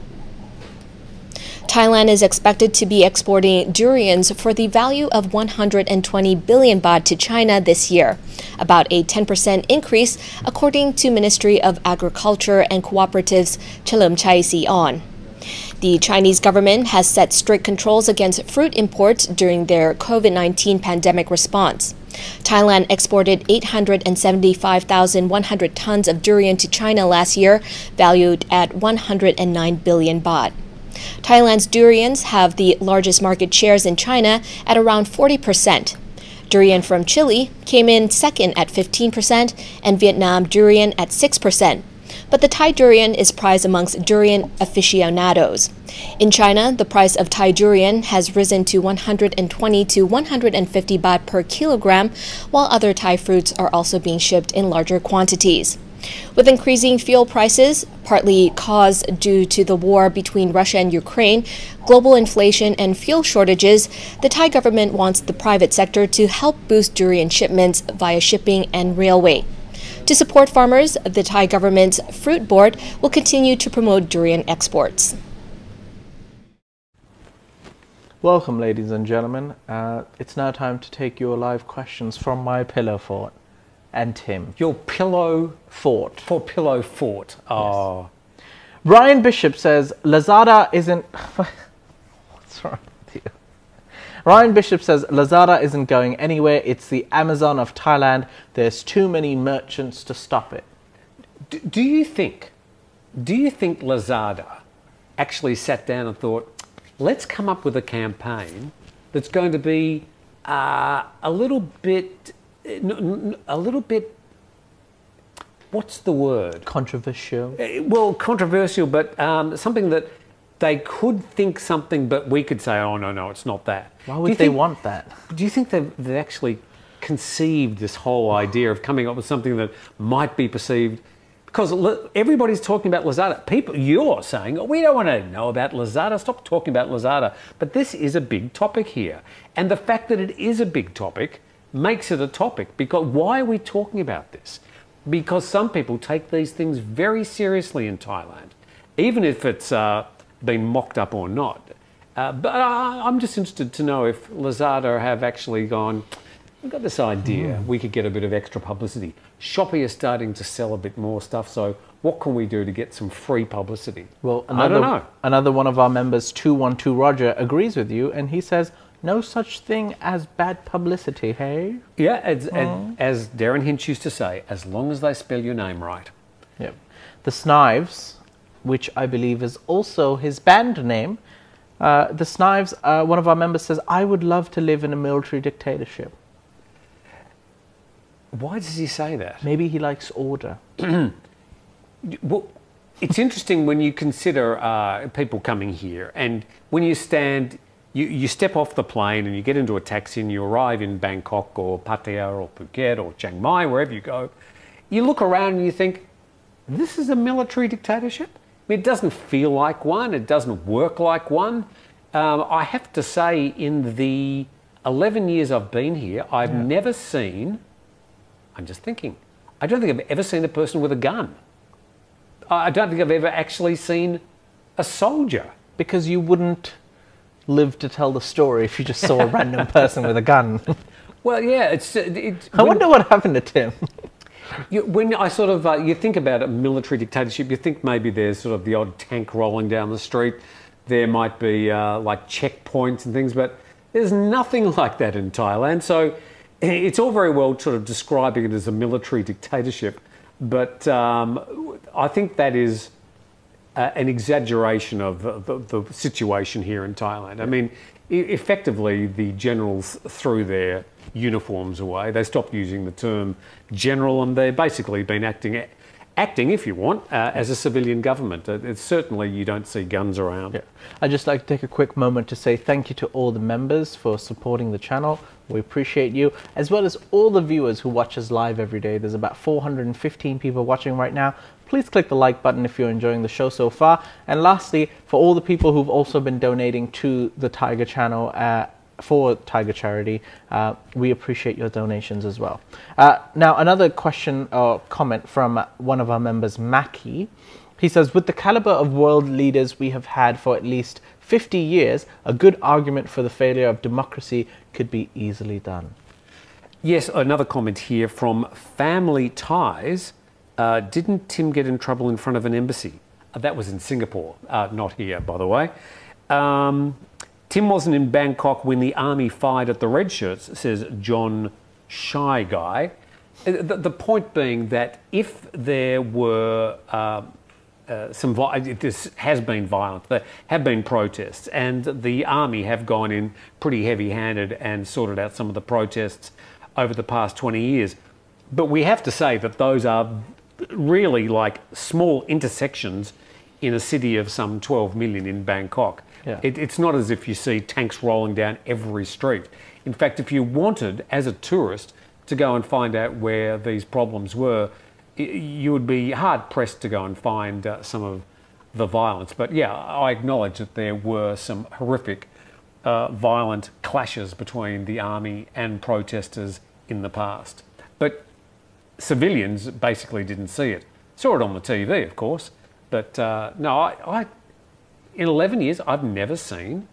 Speaker 5: Thailand is expected to be exporting durians for the value of one hundred twenty billion baht to China this year, about a ten percent increase, according to Ministry of Agriculture and Cooperatives Chalermchai Siorn. The Chinese government has set strict controls against fruit imports during their COVID nineteen pandemic response. Thailand exported eight hundred seventy-five thousand one hundred tons of durian to China last year, valued at one hundred nine billion baht. Thailand's durians have the largest market shares in China at around forty percent. Durian from Chile came in second at fifteen percent and Vietnam durian at six percent. But the Thai durian is prized amongst durian aficionados. In China, the price of Thai durian has risen to one hundred twenty to one hundred fifty baht per kilogram, while other Thai fruits are also being shipped in larger quantities. With increasing fuel prices, partly caused due to the war between Russia and Ukraine, global inflation and fuel shortages, the Thai government wants the private sector to help boost durian shipments via shipping and railway. To support farmers, the Thai government's Fruit Board will continue to promote durian exports.
Speaker 2: Welcome, ladies and gentlemen. Uh, it's now time to take your live questions from my pillow fort and Tim.
Speaker 1: Your pillow
Speaker 2: Fort.
Speaker 1: for pillow fort. Oh,
Speaker 2: Ryan Bishop says Lazada isn't. What's wrong with you? Ryan Bishop says Lazada isn't going anywhere. It's the Amazon of Thailand. There's too many merchants to stop it.
Speaker 1: do, do you think, do you think Lazada actually sat down and thought, let's come up with a campaign that's going to be uh, a little bit, a little bit, what's the word?
Speaker 2: Controversial.
Speaker 1: Uh, Well, controversial, but um, something that they could think something, but we could say, oh, no, no, it's not that.
Speaker 2: Why
Speaker 1: Do
Speaker 2: would
Speaker 1: you
Speaker 2: they
Speaker 1: think-
Speaker 2: want that?
Speaker 1: Do you think they've, they've actually conceived this whole idea of coming up with something that might be perceived? Because l- everybody's talking about Lazada. People, you're saying, oh, we don't want to know about Lazada. Stop talking about Lazada. But this is a big topic here. And the fact that it is a big topic makes it a topic. Because why are we talking about this? Because some people take these things very seriously in Thailand, even if it's uh, been mocked up or not. Uh, but I, I'm just interested to know if Lazada have actually gone, we've got this idea, we could get a bit of extra publicity. Shopee is starting to sell a bit more stuff, so what can we do to get some free publicity?
Speaker 2: Well,
Speaker 1: I
Speaker 2: another,
Speaker 1: don't know.
Speaker 2: another one of our members, two one two Roger, agrees with you, and he says, no such thing as bad publicity, hey?
Speaker 1: Yeah, as, as, as Darren Hinch used to say, as long as they spell your name right.
Speaker 2: Yep. The Snives, which I believe is also his band name, uh, the Snives, uh, one of our members says, I would love to live in a military dictatorship.
Speaker 1: Why does he say that?
Speaker 2: Maybe he likes order.
Speaker 1: Well, it's interesting when you consider uh, people coming here, and when you stand, you, you step off the plane and you get into a taxi and you arrive in Bangkok or Pattaya or Phuket or Chiang Mai, wherever you go, you look around and you think, this is a military dictatorship? I mean, it doesn't feel like one, it doesn't work like one. Um, I have to say, in the eleven years I've been here, I've
Speaker 2: Yeah.
Speaker 1: never seen, I'm just thinking, I don't think I've ever seen a person with a gun. I don't think I've ever actually seen a soldier.
Speaker 2: Because you wouldn't live to tell the story if you just saw a random person with a gun.
Speaker 1: Well, yeah, it's. It,
Speaker 2: I wonder what happened to Tim.
Speaker 1: You, when I sort of, uh, you think about a military dictatorship, you think maybe there's sort of the odd tank rolling down the street. There might be uh, like checkpoints and things, but there's nothing like that in Thailand. So it's all very well sort of describing it as a military dictatorship, but um, I think that is uh, an exaggeration of the, the, the situation here in Thailand. I mean, e- effectively, the generals threw their uniforms away. They stopped using the term general, and they've basically been acting, acting if you want, uh, as a civilian government. Uh, It's certainly, you don't see guns around.
Speaker 2: Yeah. I'd just like to take a quick moment to say thank you to all the members for supporting the channel. We appreciate you, as well as all the viewers who watch us live every day. There's about four hundred fifteen people watching right now. Please click the like button if you're enjoying the show so far. And lastly, for all the people who've also been donating to the Tiger channel, uh, for Tiger Charity, uh, we appreciate your donations as well. Uh, now, another question or comment from one of our members, Mackie. He says, with the caliber of world leaders we have had for at least fifty years, a good argument for the failure of democracy could be easily done.
Speaker 1: Yes, another comment here from Family Ties. Uh, didn't Tim get in trouble in front of an embassy? Uh, that was in Singapore, uh, not here, by the way. Um, Tim wasn't in Bangkok when the army fired at the red shirts, says John Shy Guy. Uh, The, the point being that if there were uh, uh, some, vi- this has been violent, there have been protests, and the army have gone in pretty heavy-handed and sorted out some of the protests over the past twenty years. But we have to say that those are really like small intersections in a city of some twelve million in Bangkok.
Speaker 2: Yeah.
Speaker 1: It, it's not as if you see tanks rolling down every street. In fact, if you wanted, as a tourist, to go and find out where these problems were, y- you would be hard-pressed to go and find uh, some of the violence. But yeah, I acknowledge that there were some horrific uh, violent clashes between the army and protesters in the past. But civilians basically didn't see it. Saw it on the T V, of course. But uh, no, I, I, in eleven years, I've never seen,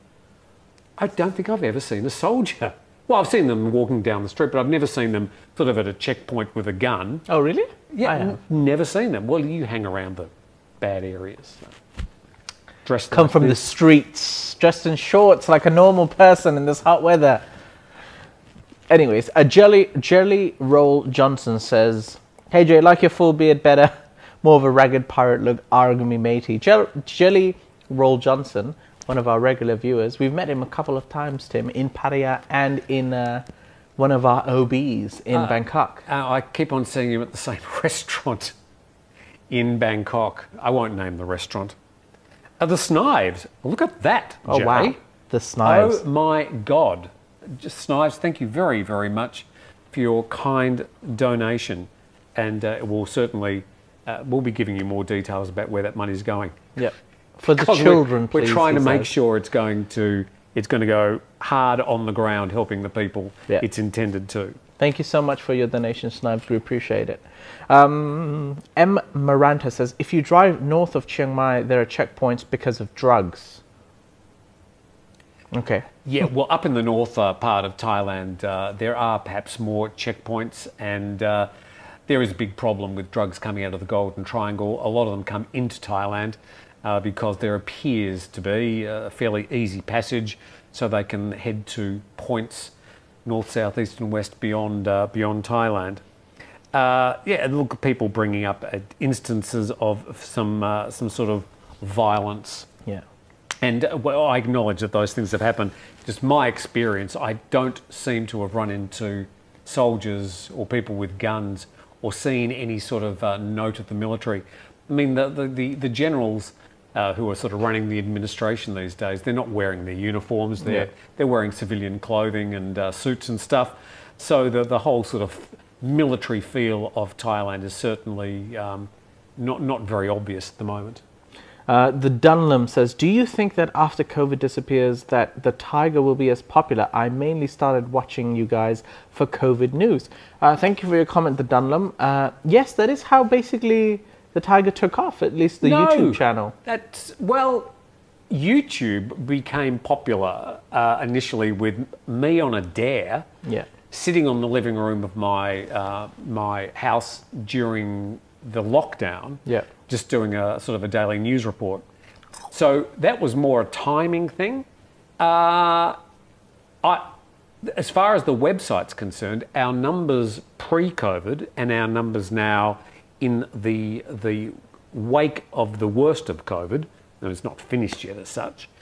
Speaker 1: I don't think I've ever seen a soldier. Well, I've seen them walking down the street, but I've never seen them sort of at a checkpoint with a gun.
Speaker 2: Oh, really?
Speaker 1: Yeah,
Speaker 2: I have.
Speaker 1: n- never seen them. Well, you hang around the bad areas. So. Dressed
Speaker 2: Come
Speaker 1: like
Speaker 2: from the
Speaker 1: this.
Speaker 2: streets, dressed in shorts like a normal person in this hot weather. Anyways, a Jelly, Jelly Roll Johnson says, hey Jay, like your full beard better, more of a ragged pirate look, argamy matey. Jell- Jelly Roll Johnson, one of our regular viewers, we've met him a couple of times, Tim, in Pattaya and in uh, one of our O Bs in
Speaker 1: Uh,
Speaker 2: Bangkok.
Speaker 1: Uh, I keep on seeing him at the same restaurant in Bangkok. I won't name the restaurant. Uh, the Snives. Look at that,
Speaker 2: Oh,
Speaker 1: Jay.
Speaker 2: wow. The Snives.
Speaker 1: Oh, my God. Just Snives, thank you very, very much for your kind donation. And uh, we'll certainly, uh, we'll be giving you more details about where that money's going.
Speaker 2: Yep. For the
Speaker 1: Because
Speaker 2: children,
Speaker 1: we're,
Speaker 2: please.
Speaker 1: we're trying
Speaker 2: he
Speaker 1: to make
Speaker 2: says.
Speaker 1: sure it's going to, it's going to go hard on the ground, helping the people
Speaker 2: Yeah.
Speaker 1: it's intended to.
Speaker 2: Thank you so much for your donation, Snipes. We appreciate it. Um, M. Maranta says, if you drive north of Chiang Mai, there are checkpoints because of drugs. Okay.
Speaker 1: Yeah, well, up in the north uh, part of Thailand, uh, there are perhaps more checkpoints, and uh, there is a big problem with drugs coming out of the Golden Triangle. A lot of them come into Thailand uh, because there appears to be a fairly easy passage, so they can head to points north, south, east, and west beyond uh, beyond Thailand. Uh, yeah, and look at people bringing up uh, instances of some uh, some sort of violence.
Speaker 2: Yeah.
Speaker 1: And uh, well, I acknowledge that those things have happened. Just my experience, I don't seem to have run into soldiers or people with guns or seen any sort of uh, note of the military. I mean, the, the, the, the generals uh, who are sort of running the administration these days, they're not wearing their uniforms. They're,
Speaker 2: Yeah.
Speaker 1: they're wearing civilian clothing and uh, suits and stuff. So the, the whole sort of military feel of Thailand is certainly um, not, not very obvious at the moment.
Speaker 2: Uh, the Dunlum says, do you think that after COVID disappears that the Tiger will be as popular? I mainly started watching you guys for COVID news. Uh, thank you for your comment, the Dunlum. Uh, yes, that is how basically the Tiger took off, at least the
Speaker 1: No,
Speaker 2: YouTube channel.
Speaker 1: That's, well, YouTube became popular uh, initially with me on a dare,
Speaker 2: Yeah.
Speaker 1: sitting on the living room of my uh, my house during the lockdown,
Speaker 2: Yeah.
Speaker 1: just doing a sort of a daily news report. So that was more a timing thing. Uh, I, as far as the website's concerned, our numbers pre-COVID and our numbers now in the the wake of the worst of COVID, and it's not finished yet as such,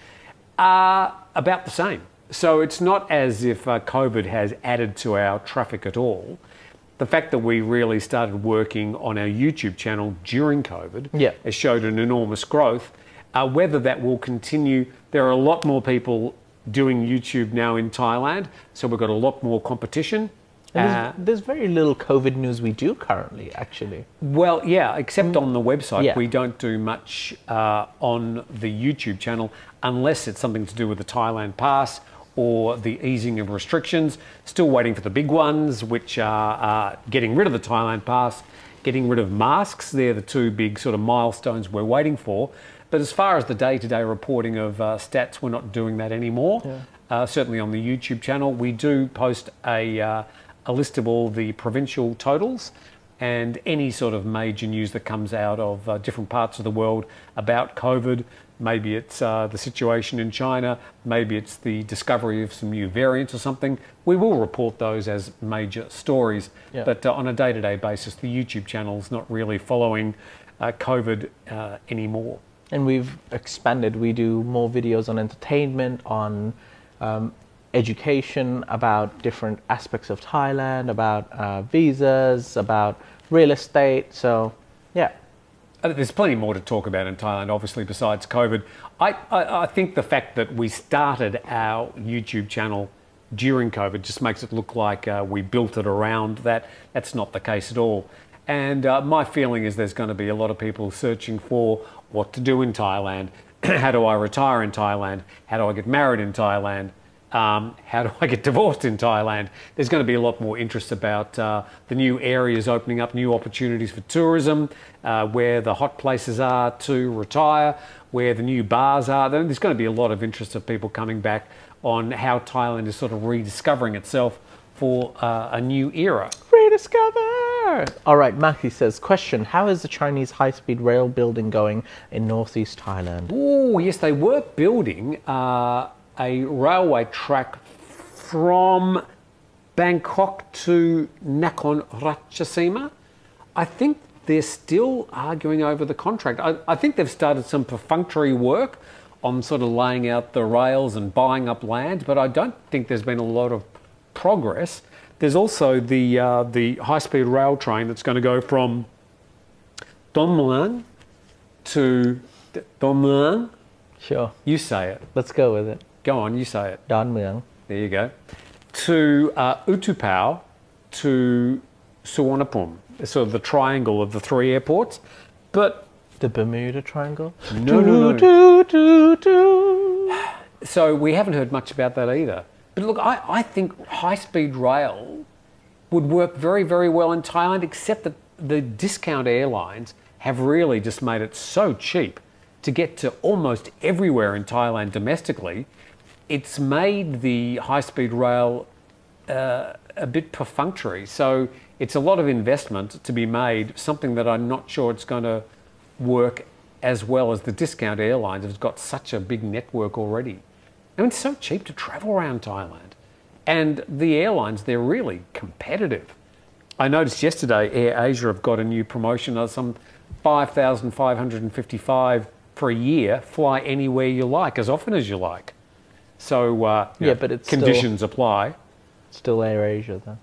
Speaker 1: are about the same. So it's not as if uh, COVID has added to our traffic at all. The fact that we really started working on our YouTube channel during COVID
Speaker 2: Yeah.
Speaker 1: has showed an enormous growth. Uh, whether that will continue, there are a lot more people doing YouTube now in Thailand, so we've got a lot more competition.
Speaker 2: And
Speaker 1: Uh,
Speaker 2: there's, there's very little COVID news we do currently, actually.
Speaker 1: Well, yeah, except on the website,
Speaker 2: Yeah.
Speaker 1: we don't do much uh, on the YouTube channel unless it's something to do with the Thailand Pass or the easing of restrictions. Still waiting for the big ones, which are uh, getting rid of the Thailand Pass, getting rid of masks. They're the two big sort of milestones we're waiting for. But as far as the day-to-day reporting of uh, stats, we're not doing that anymore.
Speaker 2: Yeah.
Speaker 1: Uh, certainly on the YouTube channel, we do post a, uh, a list of all the provincial totals and any sort of major news that comes out of uh, different parts of the world about COVID. Maybe it's uh, the situation in China, maybe it's the discovery of some new variants or something. We will report those as major stories,
Speaker 2: Yeah.
Speaker 1: but uh, on a day-to-day basis, the YouTube channel's not really following uh, COVID uh, anymore.
Speaker 2: And we've expanded. We do more videos on entertainment, on um, education, about different aspects of Thailand, about uh, visas, about real estate. So, yeah.
Speaker 1: Uh, There's plenty more to talk about in Thailand, obviously, besides COVID. I, I, I think the fact that we started our YouTube channel during COVID just makes it look like uh, we built it around that. That's not the case at all. And uh, my feeling is there's going to be a lot of people searching for what to do in Thailand. How do I retire in Thailand? How do I get married in Thailand? Um, how do I get divorced in Thailand? There's going to be a lot more interest about uh, the new areas opening up, new opportunities for tourism, uh, where the hot places are to retire, where the new bars are. There's going to be a lot of interest of people coming back on how Thailand is sort of rediscovering itself for uh, a new era.
Speaker 2: Rediscover! All right, Matthew says, question, how is the Chinese high-speed rail building going in northeast Thailand?
Speaker 1: Oh, yes, they were building uh, a railway track from Bangkok to Nakhon Ratchasima. I think they're still arguing over the contract. I, I think they've started some perfunctory work on sort of laying out the rails and buying up land, but I don't think there's been a lot of progress. There's also the uh, the high-speed rail train that's going to go from Don Muang to Don Muang.
Speaker 2: Sure.
Speaker 1: You say it.
Speaker 2: Let's go with it.
Speaker 1: Go on, you say it.
Speaker 2: Don Muang.
Speaker 1: There you go. To uh, Utupao to Suvarnabhumi. Sort of the triangle of the three airports. But
Speaker 2: The Bermuda Triangle?
Speaker 1: No, no, no.
Speaker 2: Do, do, do.
Speaker 1: So we haven't heard much about that either. But look, I, I think high-speed rail would work very, very well in Thailand, except that the discount airlines have really just made it so cheap to get to almost everywhere in Thailand domestically. It's made the high-speed rail uh, a bit perfunctory. So it's a lot of investment to be made, something that I'm not sure it's going to work as well as the discount airlines have got such a big network already. I mean, it's so cheap to travel around Thailand. And the airlines, they're really competitive. I noticed yesterday Air Asia have got a new promotion of some five thousand five hundred fifty-five for a year, fly anywhere you like, as often as you like. So, uh,
Speaker 2: Yeah,
Speaker 1: know,
Speaker 2: but it's
Speaker 1: conditions apply.
Speaker 2: Still Air Asia, though.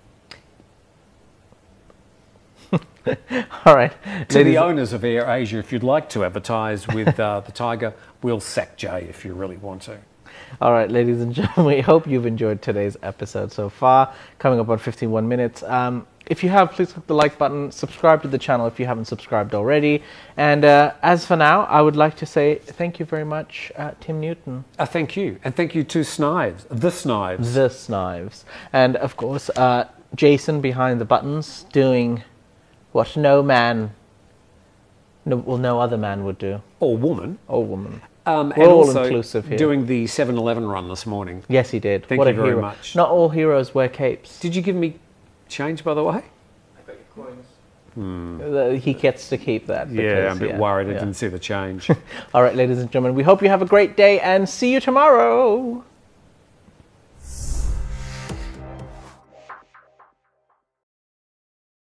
Speaker 2: All right.
Speaker 1: To
Speaker 2: Ladies-
Speaker 1: the owners of Air Asia, if you'd like to advertise with uh, the Tiger, we'll sack Jay if you really want to.
Speaker 2: All right, ladies and gentlemen, we hope you've enjoyed today's episode so far. Coming up on fifty-one minutes. Um, if you have, please click the like button. Subscribe to the channel if you haven't subscribed already. And uh, as for now, I would like to say thank you very much, uh, Tim Newton.
Speaker 1: Uh, thank you. And thank you to Snives, the Snives.
Speaker 2: The Snives. And of course, uh, Jason behind the buttons doing what no man, no, well, no other man would do.
Speaker 1: Or woman.
Speaker 2: Or woman.
Speaker 1: Um,
Speaker 2: We're
Speaker 1: and
Speaker 2: all
Speaker 1: also
Speaker 2: inclusive here.
Speaker 1: doing the seven eleven run this morning.
Speaker 2: Yes, he did.
Speaker 1: Thank
Speaker 2: what
Speaker 1: you
Speaker 2: a
Speaker 1: very
Speaker 2: hero.
Speaker 1: much.
Speaker 2: Not all heroes wear capes.
Speaker 1: Did you give me change, by the way?
Speaker 2: Uh, He gets to keep that.
Speaker 1: Yeah,
Speaker 2: because,
Speaker 1: I'm a bit
Speaker 2: yeah,
Speaker 1: worried I
Speaker 2: yeah.
Speaker 1: didn't see the change.
Speaker 2: All right, ladies and gentlemen, we hope you have a great day and see you tomorrow.